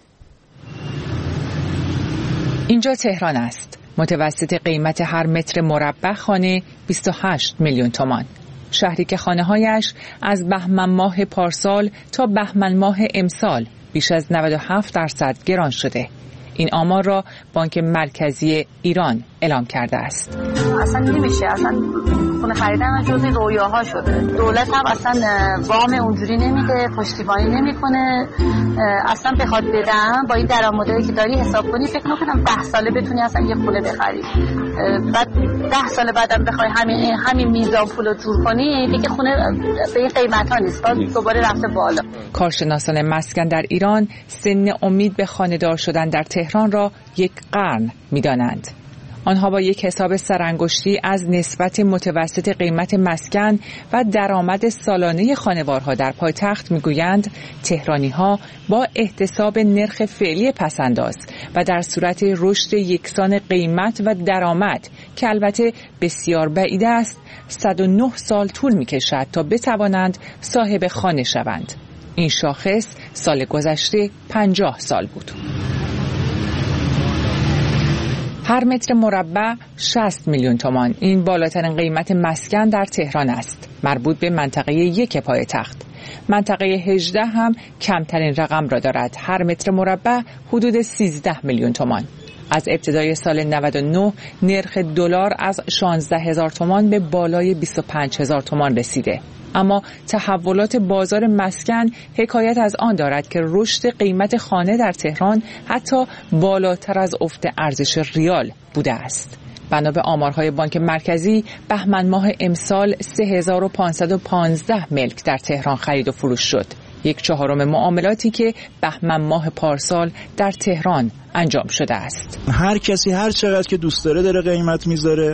R: اینجا تهران است. متوسط قیمت هر متر مربع خانه بیست و هشت میلیون تومان. شهری که خانه‌هایش از بهمن ماه پارسال تا بهمن ماه امسال بیش از نود و هفت درصد گران شده. این آمار را بانک مرکزی ایران اعلام کرده است.
S: اصلا نمیشه، اصلا خونه خریدن جزء رویاها شده. دولت هم اصلا وام اونجوری نمیده، پشتیبانی نمیکنه. اصلا بخواد بدم با این درآمدی که داری حساب کنی فکر نکنم ده ساله بتونی اصلا یه خونه بخری. بعد ده سال بعدم بخوای همین همین میزان پولو جور کنی دیگه خونه به این قیمتا نیست، باز دوباره رفته بالا.
R: کارشناسان مسکن در ایران سن امید به خانه‌دار شدن در تهران را یک قرن می‌دانند. آنها با یک حساب سرانگشتی از نسبت متوسط قیمت مسکن و درآمد سالانه خانوارها در پایتخت میگویند تهرانی‌ها با احتساب نرخ فعلی پس‌انداز و در صورت رشد یکسان قیمت و درآمد که البته بسیار بعید است صد و نه سال طول می‌کشد تا بتوانند صاحب خانه شوند. این شاخص سال گذشته پنجاه سال بود. هر متر مربع شصت میلیون تومان. این بالاترین قیمت مسکن در تهران است، مربوط به منطقه یک پایتخت. منطقه هجده هم کمترین رقم را دارد، هر متر مربع حدود سیزده میلیون تومان. از ابتدای سال نود و نه نرخ دلار از شانزده هزار تومان به بالای بیست و پنج هزار تومان رسیده. اما تحولات بازار مسکن حکایت از آن دارد که رشد قیمت خانه در تهران حتی بالاتر از افت ارزش ریال بوده است. بنا به آمارهای بانک مرکزی بهمن ماه امسال سه هزار و پانصد و پانزده ملک در تهران خرید و فروش شد، یک چهارم معاملاتی که بهمن ماه پارسال در تهران انجام شده است.
T: هر کسی هر چقدر که دوست داره داره قیمت میذاره،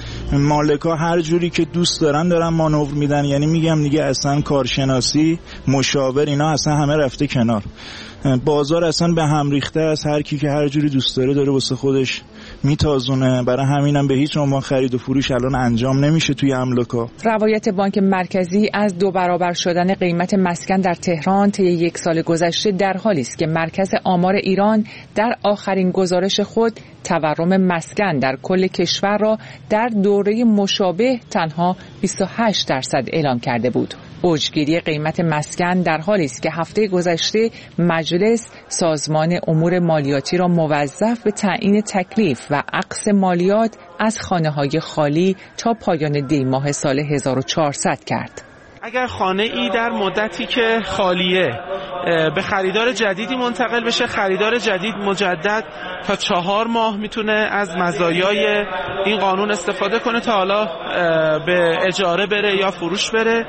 T: مالکا هر جوری که دوست دارن دارن مانور میدن. یعنی میگم دیگه اصلا کارشناسی، مشاور، اینا اصلا همه رفته کنار. بازار اصلا به هم ریخته است، هر کی که هر جوری دوست داره داره واسه خودش میتازونه. برای همینم به هیچ عنوان خرید و فروش الان انجام نمیشه توی املاک‌ها.
R: روایت بانک مرکزی از دو برابر شدن قیمت مسکن در تهران طی یک سال گذشته در حالی است که مرکز آمار ایران در آخرین گزارش خود تورم مسکن در کل کشور را در دوره مشابه تنها بیست و هشت درصد اعلام کرده بود. اوجگیری قیمت مسکن در حالی است که هفته گذشته مجلس سازمان امور مالیاتی را موظف به تعیین تکلیف و اقص مالیات از خانه‌های خالی تا پایان دی ماه سال هزار و چهارصد کرد.
U: اگر خانه ای در مدتی که خالیه به خریدار جدیدی منتقل بشه، خریدار جدید مجدد تا چهار ماه میتونه از مزایای این قانون استفاده کنه تا حالا به اجاره بره یا فروش بره.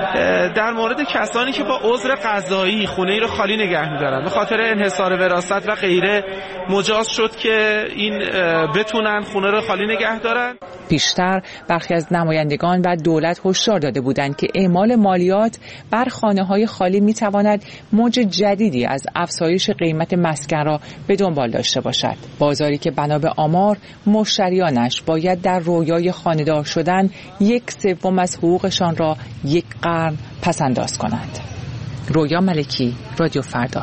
U: در مورد کسانی که با عذر قضایی خونه ای رو خالی نگه میدارن به خاطر انحصار وراثت و غیره مجاز شد که این بتونن خونه رو خالی نگه دارن.
R: پیشتر برخی از نمایندگان و دولت هشدار داده بودند که اعمال مالیات بر خانه‌های خالی می‌تواند موج جدیدی از افزایش قیمت مسکن را به دنبال داشته باشد. بازاری که بنا به آمار مشتریانش باید در رویای خانه‌دار شدن یک سوم از حقوقشان را یک قرن پس‌انداز کنند. رویا ملکی، رادیو فردا.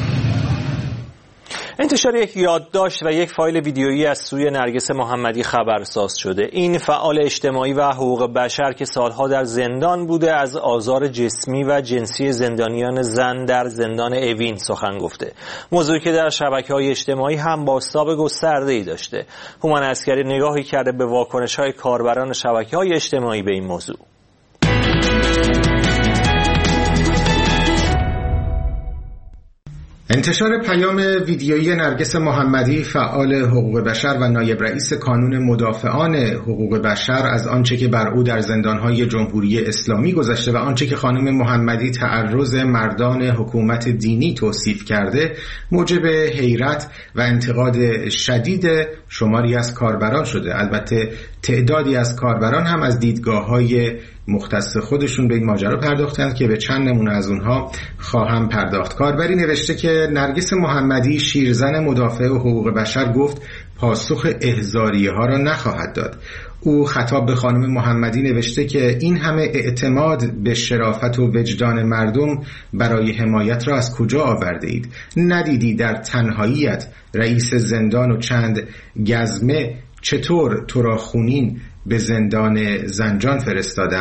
A: انتشار یک یادداشت و یک فایل ویدیویی از سوی نرگس محمدی خبرساز شده. این فعال اجتماعی و حقوق بشر که سالها در زندان بوده از آزار جسمی و جنسی زندانیان زن در زندان اوین سخن گفته. موضوعی که در شبکه‌های اجتماعی هم بازتاب گسترده‌ای داشته. هومن عسکری نگاهی کرده به واکنش‌های کاربران شبکه‌های اجتماعی به این موضوع.
V: انتشار پیام ویدیویی نرگس محمدی فعال حقوق بشر و نایب رئیس کانون مدافعان حقوق بشر از آنچه که بر او در زندانهای جمهوری اسلامی گذشته و آنچه که خانم محمدی تعرض مردان حکومت دینی توصیف کرده موجب حیرت و انتقاد شدید شماری از کاربران شده. البته تعدادی از کاربران هم از دیدگاه‌های مختص خودشون به این ماجرا پرداختند که به چند نمونه از اونها خواهم پرداخت. کاربری نوشته که نرگس محمدی شیرزن مدافع حقوق بشر گفت پاسخ احضاریه ها را نخواهد داد. او خطاب به خانم محمدی نوشته که این همه اعتماد به شرافت و وجدان مردم برای حمایت را از کجا آورده اید؟ ندیدی در تنهاییت رئیس زندان و چند گزمه چطور تو را خونین به زندان زنجان فرستادند؟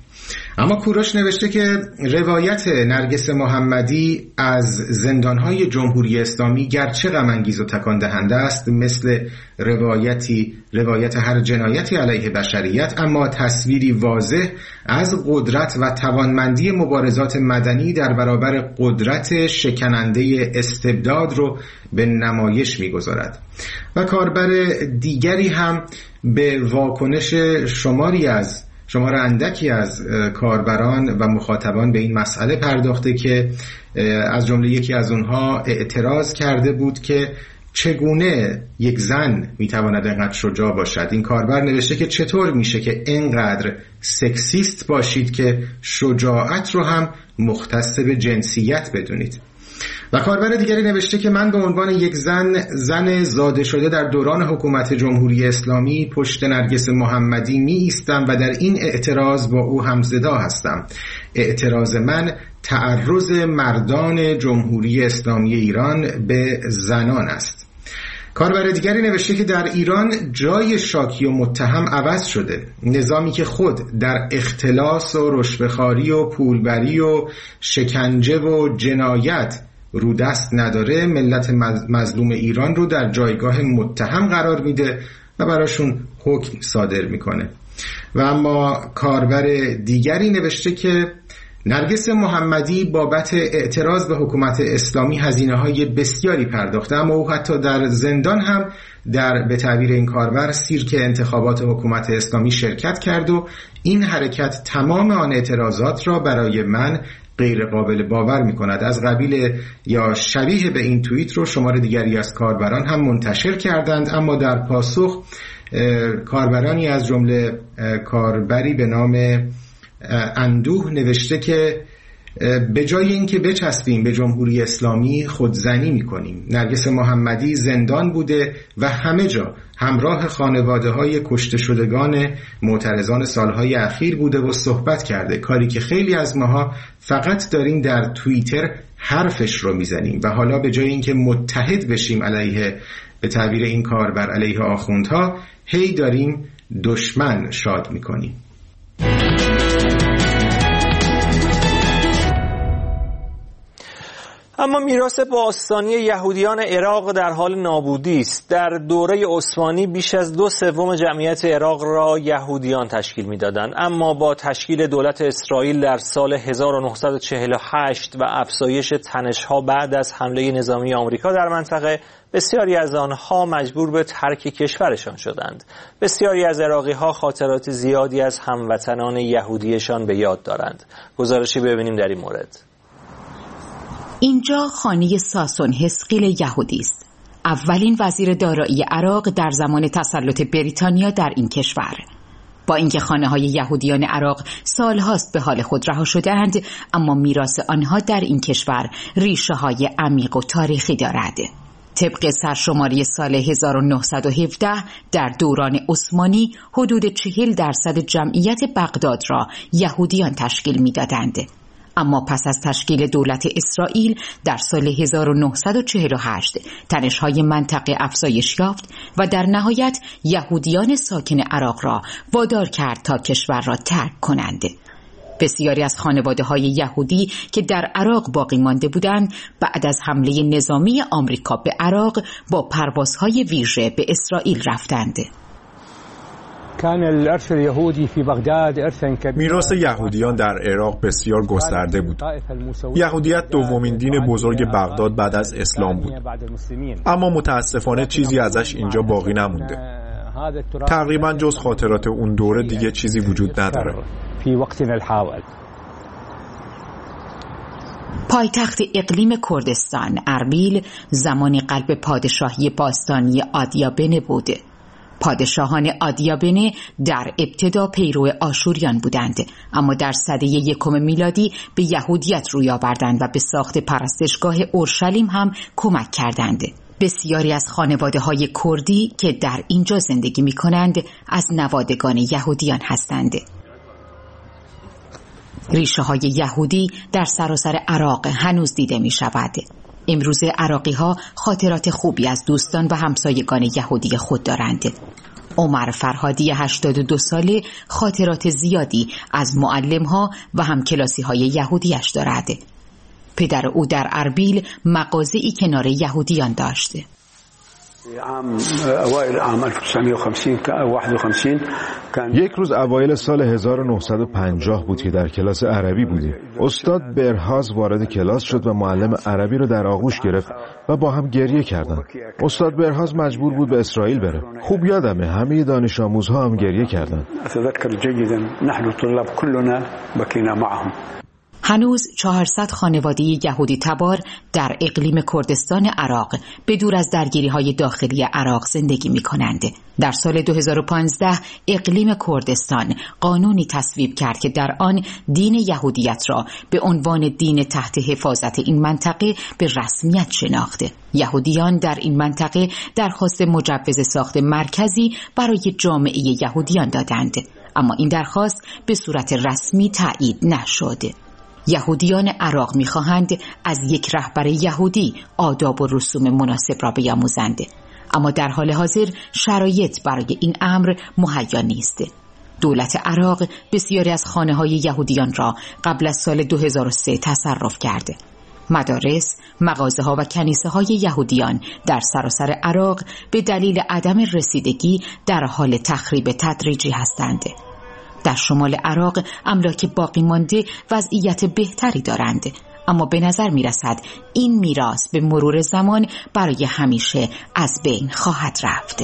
V: اما کوروش نوشته که روایت نرگس محمدی از زندانهای جمهوری اسلامی گرچه غم انگیز و تکان دهنده است، مثل روایتی روایت هر جنایتی علیه بشریت، اما تصویری واضح از قدرت و توانمندی مبارزات مدنی در برابر قدرت شکننده استبداد رو به نمایش می‌گذارد. و کاربر دیگری هم به واکنش شماری از شمار اندکی از کاربران و مخاطبان به این مسئله پرداخته که از جمله یکی از اونها اعتراض کرده بود که چگونه یک زن میتواند اینقدر شجاع باشد. این کاربر نوشته که چطور میشه که اینقدر سکسیست باشید که شجاعت رو هم مختص به جنسیت بدونید. و کاربر دیگری نوشته که من به عنوان یک زن زن زاده شده در دوران حکومت جمهوری اسلامی پشت نرگس محمدی می ایستم و در این اعتراض با او همزدا هستم. اعتراض من تعرض مردان جمهوری اسلامی ایران به زنان است. کاربر دیگری نوشته که در ایران جای شاکی و متهم عوض شده. نظامی که خود در اختلاس و رشوه‌خواری و پولبری و شکنجه و جنایت رو دست نداره، ملت مظلوم ایران رو در جایگاه متهم قرار میده و براشون حکم صادر میکنه. و اما کاربر دیگری نوشته که نرگس محمدی بابت اعتراض به حکومت اسلامی هزینه‌های بسیاری پرداخته، اما او حتی در زندان هم در به تعبیر این کاربر سیرک انتخابات حکومت اسلامی شرکت کرد و این حرکت تمام آن اعتراضات را برای من غیر قابل باور می کند. از قبیل یا شبیه به این توییت رو شمار دیگری از کاربران هم منتشر کردند، اما در پاسخ کاربرانی از جمله کاربری به نام اندوه نوشته که به جای اینکه بچسبیم به جمهوری اسلامی خودزنی میکنیم. نرگس محمدی زندان بوده و همه جا همراه خانواده های کشته شدگان معترضان سالهای اخیر بوده و صحبت کرده، کاری که خیلی از ماها فقط داریم در توییتر حرفش رو میزنیم و حالا به جای اینکه متحد بشیم علیه به تعبیر این کاربر علیه آخوندها، هی داریم دشمن شاد میکنیم.
A: اما میراث باستانی یهودیان عراق در حال نابودی است. در دوره عثمانی بیش از دو سوم جمعیت عراق را یهودیان تشکیل میدادند، اما با تشکیل دولت اسرائیل در سال هزار و نهصد و چهل و هشت و افزایش تنش‌ها بعد از حمله نظامی آمریکا در منطقه، بسیاری از آنها مجبور به ترک کشورشان شدند. بسیاری از عراقی‌ها خاطرات زیادی از هموطنان یهودیشان به یاد دارند. گزارشی ببینیم در این مورد.
C: اینجا خانه ساسون حزقیل یهودی است. اولین وزیر دارایی عراق در زمان تسلط بریتانیا در این کشور. با اینکه خانه‌های یهودیان عراق سالهاست به حال خود رها شده‌اند، اما میراث آنها در این کشور ریشه‌های عمیق و تاریخی دارد. طبق سرشماری سال هزار و نهصد و هفده در دوران عثمانی حدود چهل درصد جمعیت بغداد را یهودیان تشکیل می‌دادند. اما پس از تشکیل دولت اسرائیل در سال هزار و نهصد و چهل و هشت تنش‌های منطقه افزایش یافت و در نهایت یهودیان ساکن عراق را وادار کرد تا کشور را ترک کنند. بسیاری از خانواده‌های یهودی که در عراق باقی مانده بودند بعد از حمله نظامی آمریکا به عراق با پروازهای ویژه به اسرائیل رفتند.
D: میراث یهودیان در عراق بسیار گسترده بود. یهودیت دومین دین بزرگ بغداد بعد از اسلام بود، اما متاسفانه چیزی ازش اینجا باقی نمونده. تقریبا جز خاطرات اون دوره دیگه چیزی وجود نداره.
C: پایتخت اقلیم کردستان اربیل زمانی قلب پادشاهی باستانی آدیابنه بود. پادشاهان آدیابنه در ابتدا پیرو آشوریان بودند، اما در سده یکم میلادی به یهودیت روی آوردند و به ساخت پرستشگاه اورشلیم هم کمک کردند. بسیاری از خانواده‌های کردی که در اینجا زندگی می‌کنند از نوادگان یهودیان هستند. ریشه‌های یهودی در سراسر عراق هنوز دیده می‌شود. امروزه عراقی‌ها خاطرات خوبی از دوستان و همسایگان یهودی خود دارند. عمر فرهادی هشتاد و دو ساله خاطرات زیادی از معلم‌ها و همکلاسی‌های یهودیش دارد. پدر او در اربیل مغازه‌ای کنار یهودیان داشت.
B: یک روز اوایل سال هزار و نهصد و پنجاه بود که در کلاس عربی بودیم. استاد برهاز وارد کلاس شد و معلم عربی رو در آغوش گرفت و با هم گریه کردند. استاد برهاز مجبور بود به اسرائیل بره. خوب یادمه همه دانش آموزها هم گریه کردند.
C: هنوز چهارصد خانواده یهودی تبار در اقلیم کردستان عراق به دور از درگیری‌های داخلی عراق زندگی می‌کنند. در سال دو هزار و پانزده اقلیم کردستان قانونی تصویب کرد که در آن دین یهودیت را به عنوان دین تحت حفاظت این منطقه به رسمیت شناخته. یهودیان در این منطقه درخواست مجوز ساخت مرکزی برای جامعه یهودیان دادند، اما این درخواست به صورت رسمی تایید نشد. یهودیان عراق می‌خواهند از یک رهبر یهودی آداب و رسوم مناسب را بیاموزند، اما در حال حاضر شرایط برای این امر مهیا نیست. دولت عراق بسیاری از خانه‌های یهودیان را قبل از سال دو هزار و سه تصرف کرده. مدارس، مغازه‌ها و کنیسه‌های یهودیان در سراسر عراق به دلیل عدم رسیدگی در حال تخریب تدریجی هستند. در شمال عراق املاک باقی مانده وضعیت بهتری دارند، اما به نظر می رسد این میراث به مرور زمان برای همیشه از بین خواهد رفت.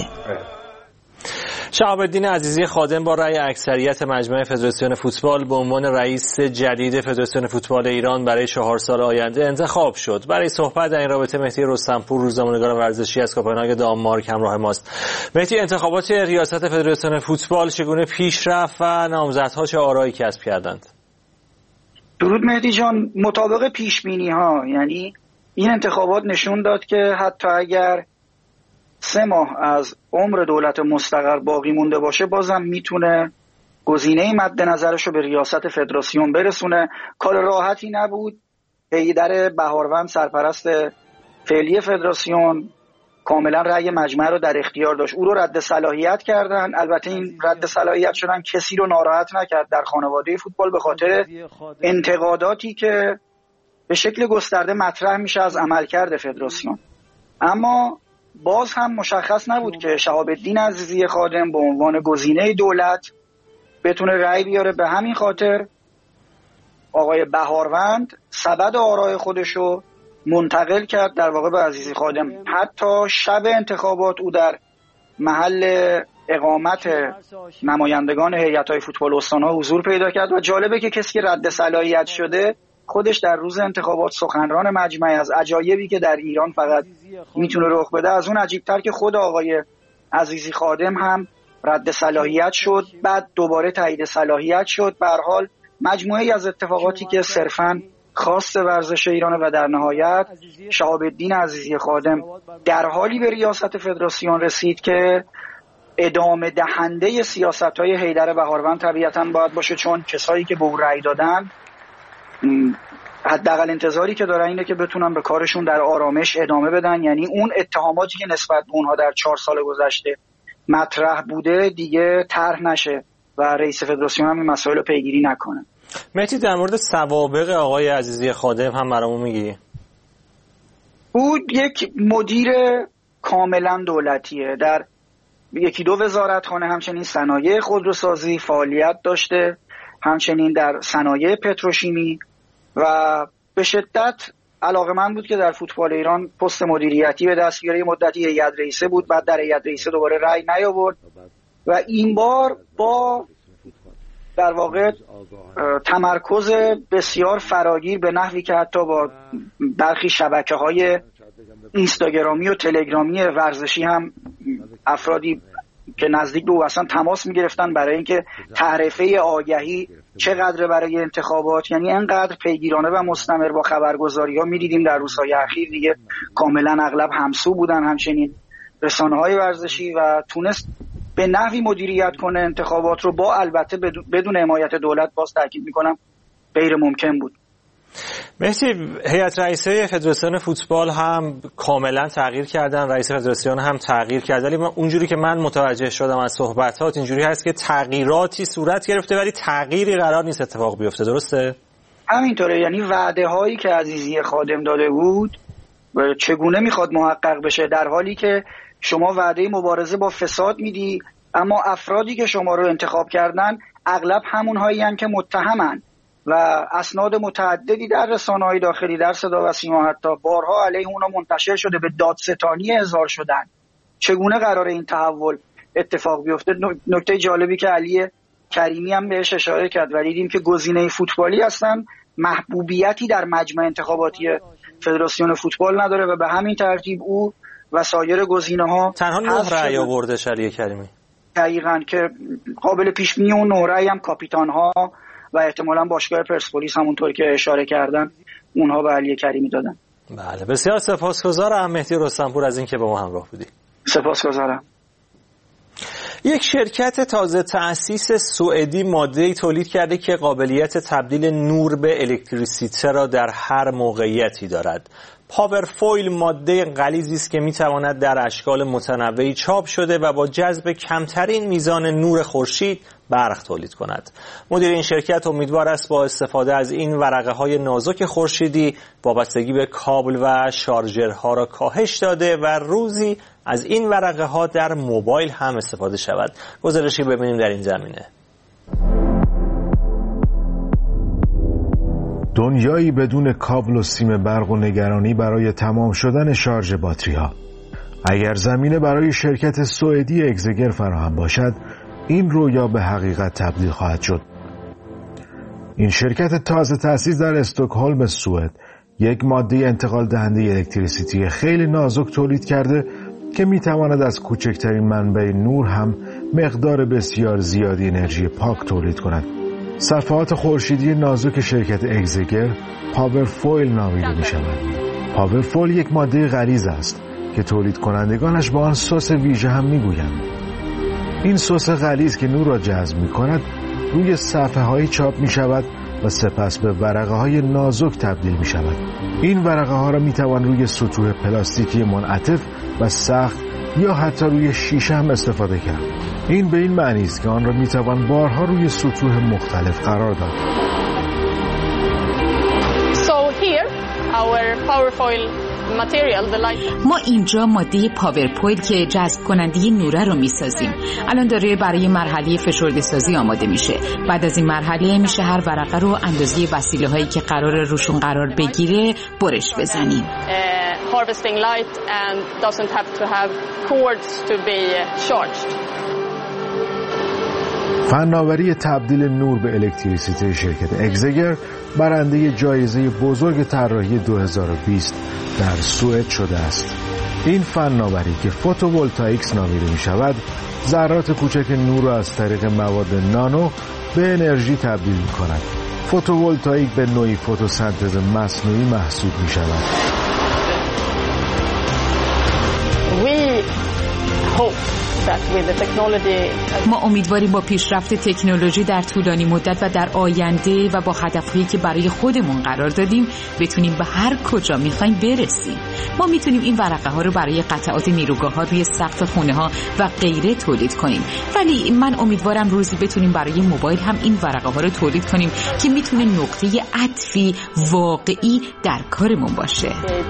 A: شهاب الدین عزیزی خادم با رأی اکثریت مجمع فدراسیون فوتبال به عنوان رئیس جدید فدراسیون فوتبال ایران برای چهار سال آینده انتخاب شد. برای صحبت در این رابطه مهدی رستمپور، روزنامه‌نگار ورزشی از کوپنهاگ دانمارک همراه ماست. مهدی، انتخابات ریاست فدراسیون فوتبال چگونه پیش رفت و نامزدها چه آرایی کسب کردند؟
E: درود مهدی جان، مطابق پیش بینی ها، یعنی این انتخابات نشون داد که حتی اگر سه ماه از عمر دولت مستقر باقی مونده باشه بازم میتونه گزینه مد نظرش رو به ریاست فدراسیون برسونه. کار راحتی نبود. حیدر بهاروند سرپرست فعلی فدراسیون کاملا رأی مجمع رو در اختیار داشت. او رو رد صلاحیت کردن. البته این رد صلاحیت شدن کسی رو ناراحت نکرد در خانواده فوتبال به خاطر انتقاداتی که به شکل گسترده مطرح میشه از عملکرد فدراسیون. اما باز هم مشخص نبود که شهاب الدین عزیزی خادم به عنوان گزینه دولت بتونه رأی بیاره. به همین خاطر آقای بهاروند سبد آرای خودشو منتقل کرد در واقع به عزیزی خادم. حتی شب انتخابات او در محل اقامت نمایندگان هیئت‌های فوتبال استان‌ها حضور پیدا کرد و جالبه که کسی که رد صلاحیت شده خودش در روز انتخابات سخنران مجمع. از عجایبی که در ایران فقط میتونه رخ بده، از اون عجیبتر که خود آقای عزیزی خادم هم رد صلاحیت شد، بعد دوباره تایید صلاحیت شد. به هر حال مجموعه‌ای از اتفاقاتی که صرفاً خاص ورزش ایران و در نهایت شهاب الدین عزیزی خادم در حالی به ریاست فدراسیون رسید که ادامه دهنده سیاست‌های حیدر بهاروند طبیعتاً باید باشه، چون کسایی که به او رأی دادن حداقل انتظاری که دارن اینه که بتونن به کارشون در آرامش ادامه بدن. یعنی اون اتهاماتی که نسبت به اونها در چهار سال گذشته مطرح بوده دیگه طرح نشه و رئیس فدراسیون هم این مسائل رو پیگیری نکنه.
A: مهدی، در مورد سوابق آقای عزیزی خادم هم برامون میگی؟
E: او یک مدیر کاملا دولتیه، در یکی دو وزارتخانه همچنین صنایع خودروسازی فعالیت داشته، همچنین در صنایع پتروشیمی و به شدت علاقه‌مند بود که در فوتبال ایران پست مدیریتی به دست بیاره. مدتی هیئت رئیسه بود، بعد در هیئت رئیسه دوباره رأی نیاورد و این بار با در واقع تمرکز بسیار فراگیر به نحوی که حتی با برخی شبکه‌های اینستاگرامی و تلگرامی ورزشی هم افرادی که نزدیک به او اصلا تماس می‌گرفتن برای اینکه تعرفه آگهی چقدر برای انتخابات، یعنی انقدر پیگیرانه و مستمر با خبرگزاری‌ها می‌دیدیم در روزهای اخیر دیگه کاملا اغلب همسو بودن، همچنین رسانه‌های ورزشی، و تونست به نحوی مدیریت کنه انتخابات رو، با البته بدون حمایت دولت. باز تاکید می‌کنم غیر ممکن بود.
A: مهدی، هیئت رئیسه فدراسیون فوتبال هم کاملا تغییر کردن، رئیس فدراسیون هم تغییر کرد، ولی اونجوری که من متوجه شدم از صحبتات اینجوری هست که تغییراتی صورت گرفته ولی تغییری قرار نیست اتفاق بیفته، درسته؟
E: همینطوره، یعنی وعده هایی که عزیزی خادم داده بود چگونه میخواد محقق بشه، در حالی که شما وعده مبارزه با فساد میدی اما افرادی که شما رو انتخاب کردن اغلب همون هایی هستند که متهمن و اسناد متعددی در رسانه‌های داخلی، در صدا و سیما حتی بارها علیه اونا منتشر شده، به دادستانی احضار شدن. چگونه قرار این تحول اتفاق بیفته؟ نکته جالبی که علی کریمی هم بهش اشاره کرد و دیدیم که گزینه فوتبالی هستن، محبوبیتی در مجمع انتخاباتی فدراسیون فوتبال نداره و به همین ترتیب او و سایر گزینه‌ها
A: تنها نه رأی آورده علی کریمی.
E: دقیقاً، که قابل پیش بینی اون نه رأی هم کاپیتان‌ها و احتمالاً باشگاه پرسپولیس همونطور که اشاره کردن اونها به علی کریمی دادن.
A: بله، بسیار سپاسگزارم مهدی رستمپور از اینکه با ما همراه بودی.
E: سپاسگزارم.
A: یک شرکت تازه تأسیس سوئدی ماده‌ای تولید کرده که قابلیت تبدیل نور به الکتریسیته را در هر موقعیتی دارد. پاورفویل ماده غلیظی است که میتواند در اشکال متنوعی چاپ شده و با جذب کمترین میزان نور خورشید برق تولید کند. مدیر این شرکت امیدوار است با استفاده از این ورقه‌های نازک خورشیدی وابستگی به کابل و شارژرها را کاهش داده و روزی از این ورقه‌ها در موبایل هم استفاده شود. گزارشی ببینیم در این زمینه.
B: دنیایی بدون کابل و سیم برق و نگرانی برای تمام شدن شارژ باتری‌ها. اگر زمینه برای شرکت سوئدی اگزگر فراهم باشد، این رویا به حقیقت تبدیل خواهد شد. این شرکت تازه تأسیس در استکهلم سوئد یک ماده انتقال دهنده الکتریسیتی خیلی نازک تولید کرده که میتواند از کوچکترین منبع نور هم مقدار بسیار زیادی انرژی پاک تولید کند. صفحات خورشیدی نازک شرکت اگزگر پاورفویل نامیده می شود. پاورفویل یک ماده غلیظ است که تولید کنندگانش با آن سس ویژه هم می گویند. این سس غلیظ که نور را جذب می کند روی صفحه های چاپ می شود و سپس به ورقه های نازک تبدیل می شود. این ورقه ها را می توان روی سطوح پلاستیکی منعطف و سخت یا حتی روی شیشه هم استفاده کرد. این به این معنی است که آن را می توان بارها روی سطوح مختلف قرار داد.
G: So here our powerfoil material, the light.
C: ما اینجا ماده پاورپویل که جذب کننده نوره رو میسازیم. الان داره برای مرحله فشرده سازی آماده میشه. بعد از این مرحله میشه هر ورقه رو اندازه وسیله هایی که قرار روشون قرار بگیره برش بزنیم.
G: Uh, harvesting light and doesn't have to have cords to be charged.
B: فناوری تبدیل نور به الکتریسیته شرکت اگزگر برنده جایزه بزرگ طراحی دو هزار و بیست در سوئد شده است. این فناوری که فوتوولتائیکس نامیده می شود، ذرات کوچک نور را از طریق مواد نانو به انرژی تبدیل می کند. فوتوولتائیک به نوعی فتوسنتز مصنوعی محسوب می شود.
G: We hope
C: ما امیدواریم با پیشرفت تکنولوژی در طولانی مدت و در آینده و با هدفهایی که برای خودمون قرار دادیم بتونیم به هر کجا میخوایم برسیم. ما میتونیم این ورقه ها رو برای قطعات نیروگاه ها روی سقف خونه ها و غیره تولید کنیم، ولی من امیدوارم روزی بتونیم برای موبایل هم این ورقه ها رو تولید کنیم که میتونه نقطه عطفی واقعی در کارمون باشه.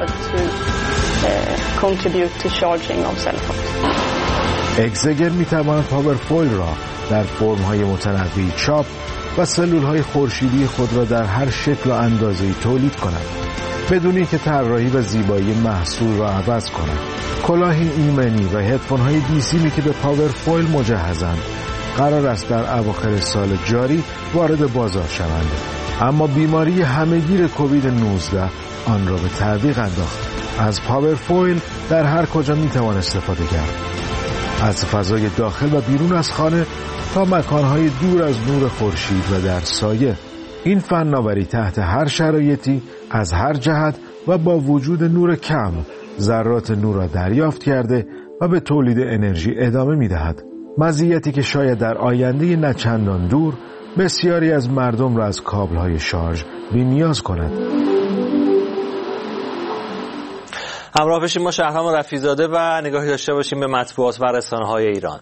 B: اگزگر میتواند پاورفویل را در فرم‌های متنوعی چاپ و سلول‌های خورشیدی خود را در هر شکل و اندازه‌ای تولید کند بدون اینکه طراحی و زیبایی محصول را عوض کند. کلاه ایمنی و هدفون‌های دیسیمی که به پاورفویل مجهزند قرار است در اواخر سال جاری وارد بازار شوند، اما بیماری همهگیر کووید نوزده آن را به تعویق انداخت. از پاورفویل در هر کجا میتوان استفاده کرد، از فضای داخل و بیرون از خانه تا مکانهای دور از نور خورشید و در سایه. این فناوری تحت هر شرایطی از هر جهت و با وجود نور کم ذرات نور را دریافت کرده و به تولید انرژی ادامه می‌دهد. مزیتی که شاید در آینده نه چندان دور بسیاری از مردم را از کابل‌های شارژ بی‌نیاز کند.
A: همراه بشیم ما شهرام رفیع‌زاده و نگاهی داشته باشیم به مطبوعات و رسانه‌های ایران.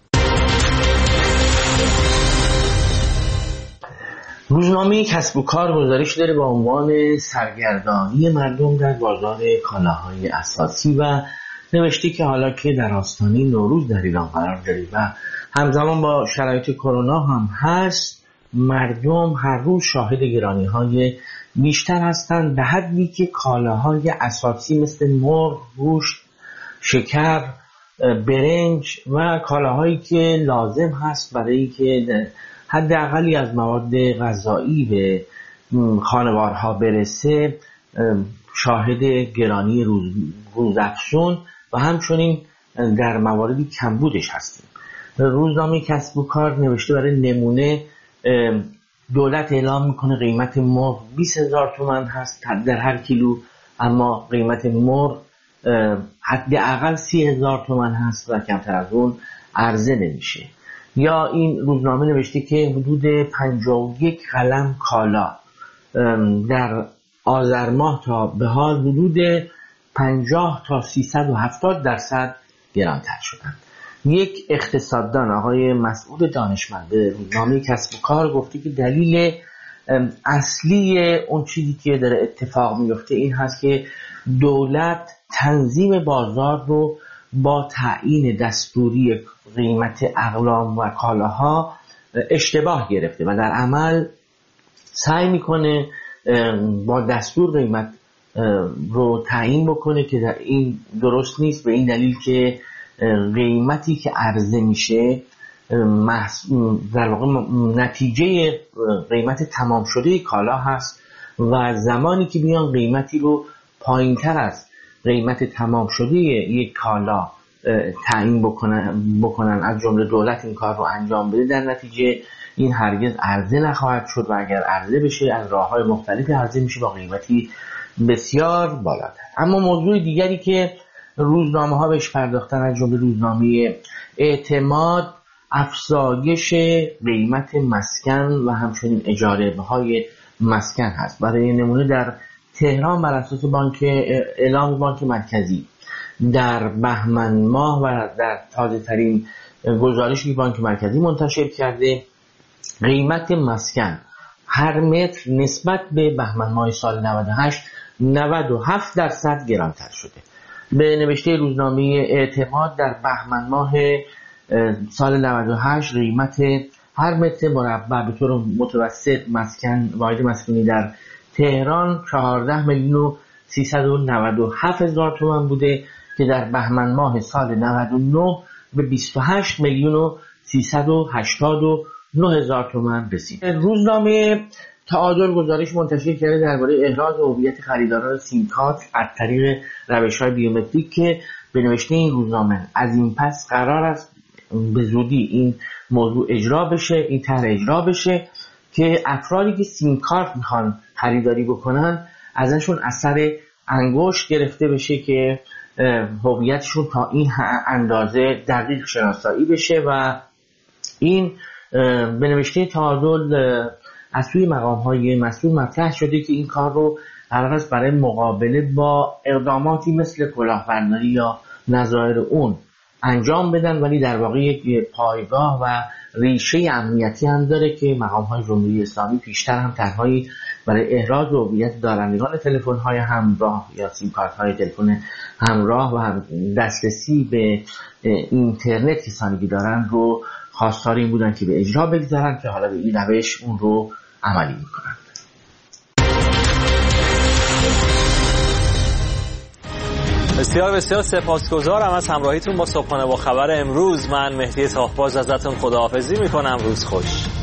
I: روزنامه کسب و کار گزارش داره با عنوان سرگردانی مردم در بازار کالاهای اساسی و نوشته که حالا که در آستانه نوروز در ایران قرار داریم و همزمان با شرایط کرونا هم هست، مردم هر روز شاهد گرانی‌های بیشتر هستند، به حدی که کالاهای اساسی مثل مرغ، گوشت، شکر، برنج و کالاهایی که لازم هست برای که حداقلی از مواد غذایی به خانوارها برسه شاهد گرانی روز روزافزون و همچنین در مواردی کمبودش هستیم. روزنامه کسب و کار نوشته برای نمونه دولت اعلام میکنه قیمت مرغ بیست هزار تومان هست در هر کیلو، اما قیمت مرغ حداقل سی هزار تومان هست و کمتر از اون عرضه نمیشه. یا این روزنامه نوشته که حدود پنجاه و یک قلم کالا در آذر ماه تا بهار حدود پنجاه تا سیصد و هفتاد درصد گرانتر شدن. یک اقتصاددان آقای مسعود دانشمند به روزنامه کسب و کار گفته که دلیل اصلی اون چیزی که داره اتفاق میفته این هست که دولت تنظیم بازار رو با تعیین دستوری قیمت اقلام و کالاها اشتباه گرفته و در عمل سعی میکنه با دستور قیمت رو تعیین بکنه که در این درست نیست، به این دلیل که قیمتی که عرضه میشه در واقع نتیجه قیمت تمام شده کالا هست و زمانی که بیان قیمتی رو پایین تر از قیمت تمام شده یک کالا تعیین بکنن, بکنن از جمله دولت این کار رو انجام بده، در نتیجه این هرگز عرضه نخواهد شد و اگر عرضه بشه از راه‌های مختلفی عرضه میشه با قیمتی بسیار بالاتر. اما موضوع دیگری که روزنامه ها بهش پرداختن از جمله روزنامه اعتماد افزایش قیمت مسکن و همچنین اجاره های مسکن هست. برای نمونه در تهران بر اساس بانک اعلام بانک مرکزی در بهمن ماه و در تازه ترین گزارشی بانک مرکزی منتشر کرده قیمت مسکن هر متر نسبت به بهمن ماه سال نود و هشت نود و هفت درصد گرانتر شده. به نوشته روزنامه اعتماد در بهمن ماه سال نود و هشت قیمت هر متر مربع به طور متوسط مسکن واحد مسکونی در تهران چهارده میلیون و سیصد و نود و هفت هزار تومان بوده که در بهمن ماه سال نود و نه به بیست و هشت میلیون و سیصد و هشتاد و نه هزار تومان رسید. روزنامه تعادل گزارش منتشر کرده درباره احراز هویت خریداران سیم کارت از طریق روش‌های بیومتریک که به نوشته این روزنامه از این پس قرار است به زودی این موضوع اجرا بشه، این طرح اجرا بشه که افرادی که سیم کارت میخوان خریداری بکنن ازشون اثر انگشت گرفته بشه که هویتشون تا این اندازه دقیق شناسایی بشه و این به نوشته تعادل از سوی مقام‌های مسئول مطرح شده که این کار رو قرار است برای مقابله با اقداماتی مثل کلاهبرداری یا نظایر اون انجام بدن، ولی در واقع یک پایگاه و ریشه امنیتی هم داره که مقام‌های جمهوری اسلامی پیشتر هم طرح‌هایی برای احراز هویت دارندگان تلفن‌های همراه یا سیم کارت‌های تلفن همراه و هم دسترسی به اینترنت کسانی که دارن رو خواستار این بودن که به اجرا بگذارن که حالا به این روش اون رو عملی میکنن.
A: بسیار بسیار سپاسگزارم از همراهیتون با صبحانه با خبر امروز. من مهدی تاهباز ازتون خداحافظی میکنم. روز خوش.